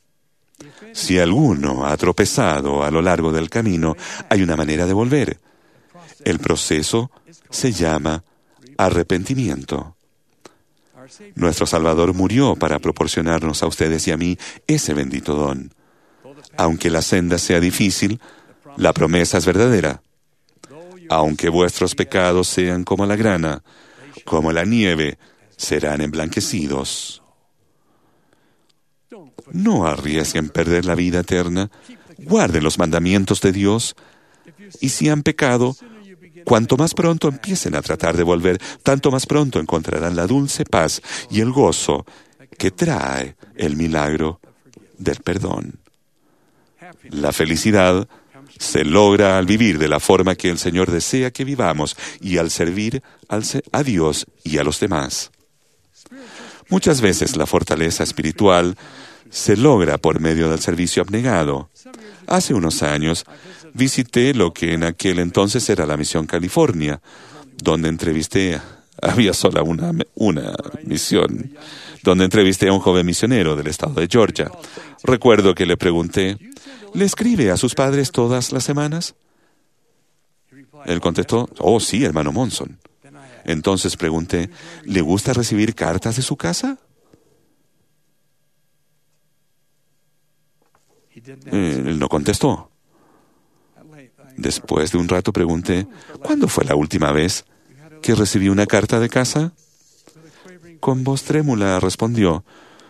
Si alguno ha tropezado a lo largo del camino, hay una manera de volver. El proceso se llama arrepentimiento. Nuestro Salvador murió para proporcionarnos a ustedes y a mí ese bendito don. Aunque la senda sea difícil, la promesa es verdadera. Aunque vuestros pecados sean como la grana, como la nieve, serán emblanquecidos. No arriesguen perder la vida eterna. Guarden los mandamientos de Dios. Y si han pecado, cuanto más pronto empiecen a tratar de volver, tanto más pronto encontrarán la dulce paz y el gozo que trae el milagro del perdón. La felicidad se logra al vivir de la forma que el Señor desea que vivamos y al servir a Dios y a los demás. Muchas veces la fortaleza espiritual se logra por medio del servicio abnegado. Hace unos años visité lo que en aquel entonces era la Misión California, donde había sola una misión, donde entrevisté a un joven misionero del estado de Georgia. Recuerdo que le pregunté, ¿le escribe a sus padres todas las semanas? Él contestó, oh sí, hermano Monson. Entonces pregunté, ¿le gusta recibir cartas de su casa? Él no contestó. Después de un rato pregunté, ¿cuándo fue la última vez que recibí una carta de casa? Con voz trémula respondió,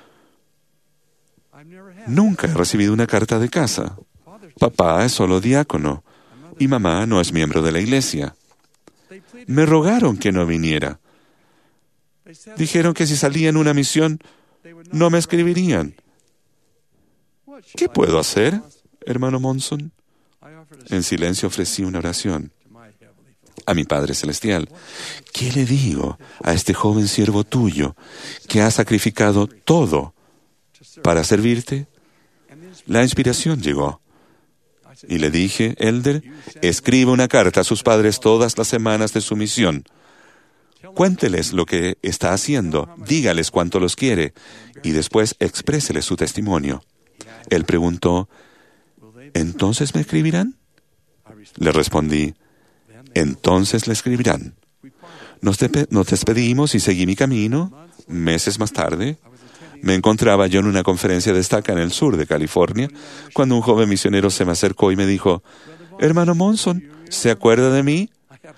nunca he recibido una carta de casa. Papá es solo diácono y mamá no es miembro de la iglesia. Me rogaron que no viniera. Dijeron que si salía en una misión, no me escribirían. ¿Qué puedo hacer, hermano Monson? En silencio ofrecí una oración a mi Padre Celestial. ¿Qué le digo a este joven siervo tuyo que ha sacrificado todo para servirte? La inspiración llegó. Y le dije, Elder, escriba una carta a sus padres todas las semanas de su misión. Cuénteles lo que está haciendo, dígales cuánto los quiere, y después expréseles su testimonio. Él preguntó, ¿entonces me escribirán? Le respondí, entonces le escribirán. Nos despedimos y seguí mi camino. Meses más tarde, Me encontraba yo en una conferencia de estaca en el sur de California, cuando un joven misionero se me acercó y me dijo, hermano Monson, ¿se acuerda de mí?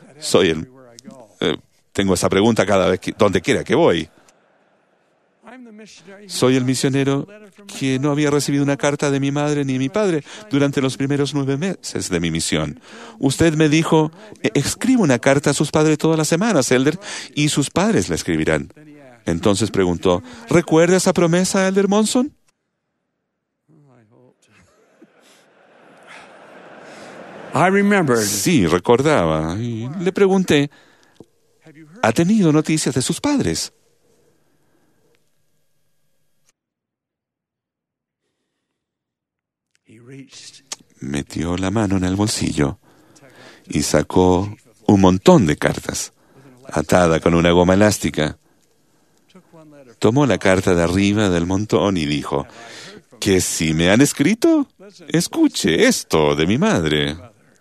Tengo esa pregunta cada vez donde quiera que voy. Soy el misionero que no había recibido una carta de mi madre ni de mi padre durante los primeros 9 meses de mi misión. Usted me dijo, escriba una carta a sus padres todas las semanas, Elder, y sus padres la escribirán. Entonces preguntó, ¿recuerda esa promesa, Elder Monson? Sí, recordaba. Y le pregunté, ¿ha tenido noticias de sus padres? Metió la mano en el bolsillo y sacó un montón de cartas, atada con una goma elástica. Tomó la carta de arriba del montón y dijo, ¿que si me han escrito? Escuche esto de mi madre.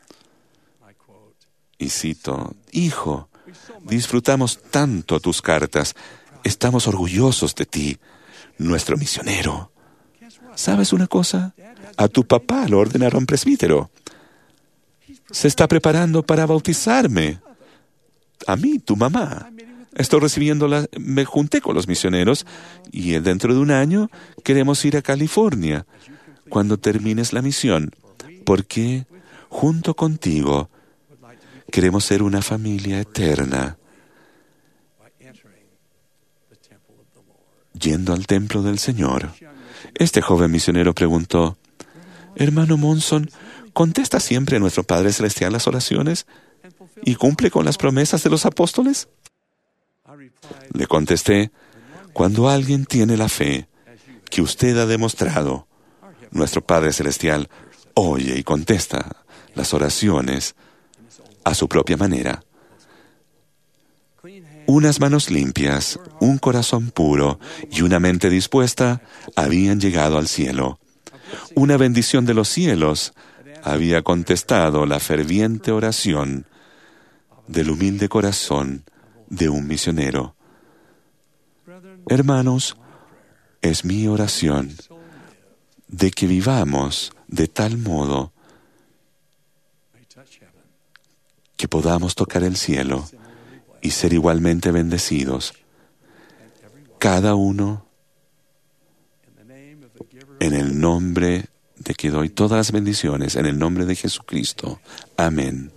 Y cito, hijo, disfrutamos tanto tus cartas, estamos orgullosos de ti, nuestro misionero. ¿Sabes una cosa? A tu papá lo ordenaron presbítero. Se está preparando para bautizarme. A mí, tu mamá. Estoy me junté con los misioneros y dentro de un año queremos ir a California cuando termines la misión, porque junto contigo queremos ser una familia eterna, yendo al templo del Señor. Este joven misionero preguntó, hermano Monson, ¿contesta siempre a nuestro Padre Celestial las oraciones y cumple con las promesas de los apóstoles? Le contesté, cuando alguien tiene la fe que usted ha demostrado, nuestro Padre Celestial oye y contesta las oraciones a su propia manera. Unas manos limpias, un corazón puro y una mente dispuesta habían llegado al cielo. Una bendición de los cielos había contestado la ferviente oración del humilde corazón de un misionero. Hermanos, es mi oración de que vivamos de tal modo que podamos tocar el cielo y ser igualmente bendecidos, cada uno en el nombre de que doy todas las bendiciones, en el nombre de Jesucristo. Amén.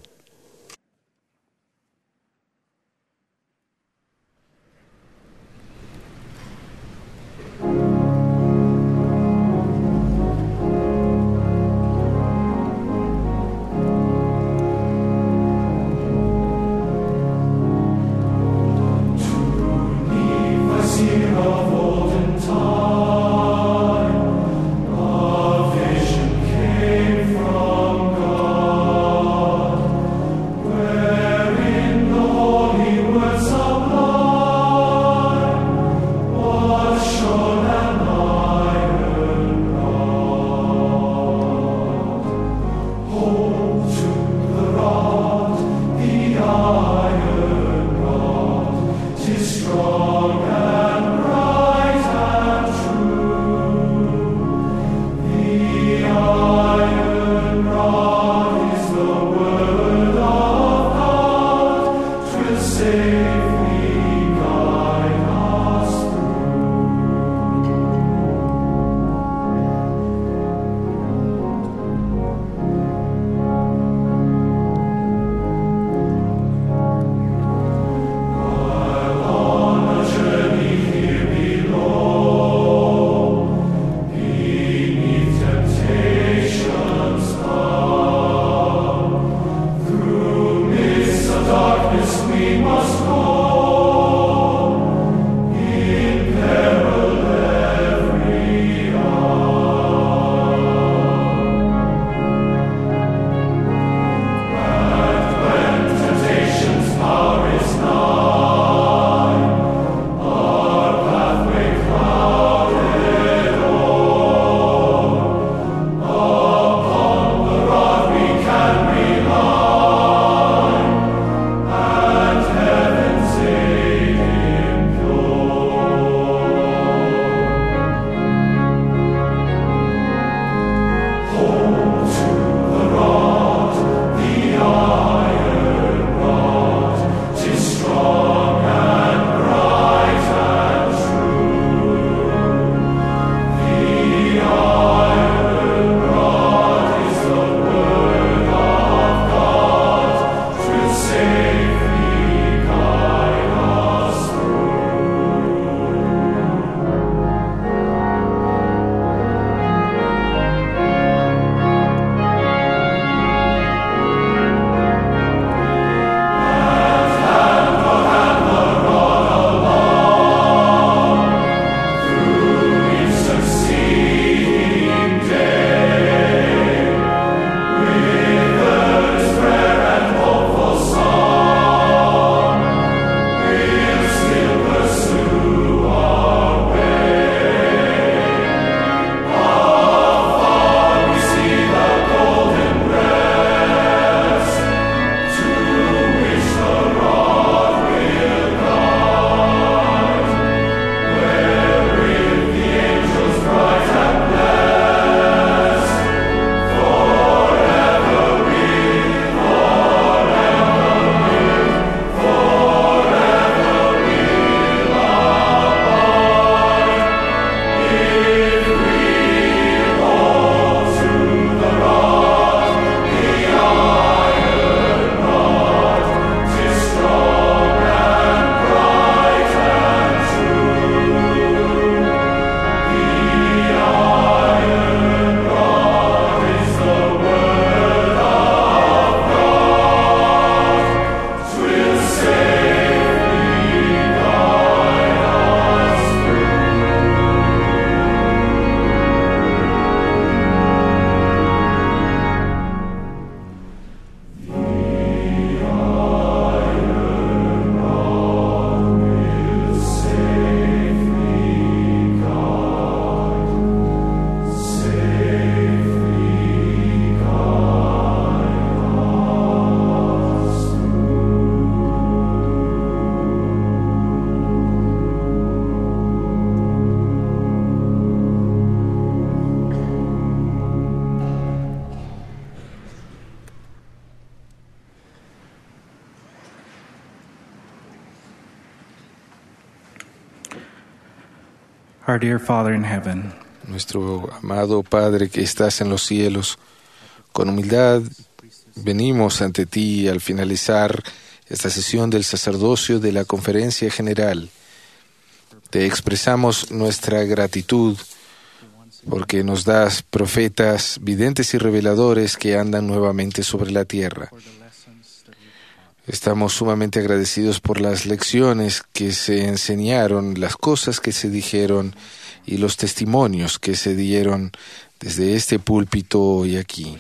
Our dear Father in heaven, Nuestro amado Padre que estás en los cielos, con humildad venimos ante ti al finalizar esta sesión del sacerdocio de la Conferencia General. Te expresamos nuestra gratitud porque nos das profetas, videntes y reveladores que andan nuevamente sobre la tierra. Estamos sumamente agradecidos por las lecciones que se enseñaron, las cosas que se dijeron y los testimonios que se dieron desde este púlpito hoy aquí.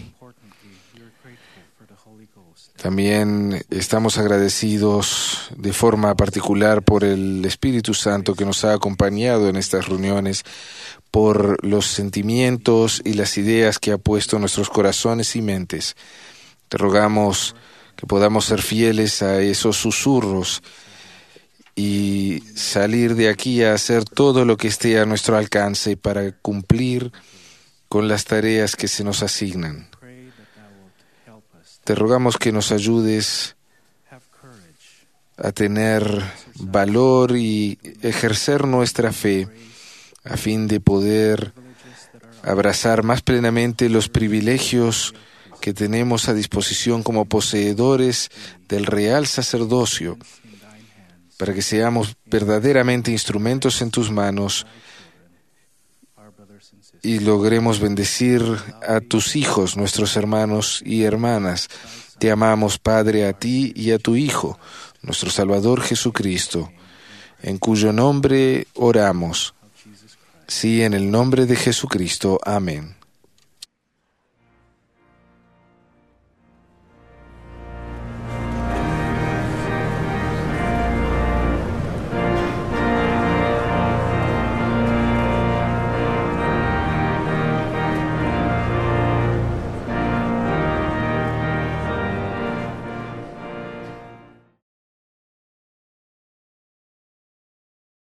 También estamos agradecidos de forma particular por el Espíritu Santo que nos ha acompañado en estas reuniones, por los sentimientos y las ideas que ha puesto en nuestros corazones y mentes. Te rogamos que podamos ser fieles a esos susurros y salir de aquí a hacer todo lo que esté a nuestro alcance para cumplir con las tareas que se nos asignan. Te rogamos que nos ayudes a tener valor y ejercer nuestra fe a fin de poder abrazar más plenamente los privilegios que tenemos a disposición como poseedores del real sacerdocio, para que seamos verdaderamente instrumentos en tus manos y logremos bendecir a tus hijos, nuestros hermanos y hermanas. Te amamos, Padre, a ti y a tu Hijo, nuestro Salvador Jesucristo, en cuyo nombre oramos. Sí, en el nombre de Jesucristo. Amén.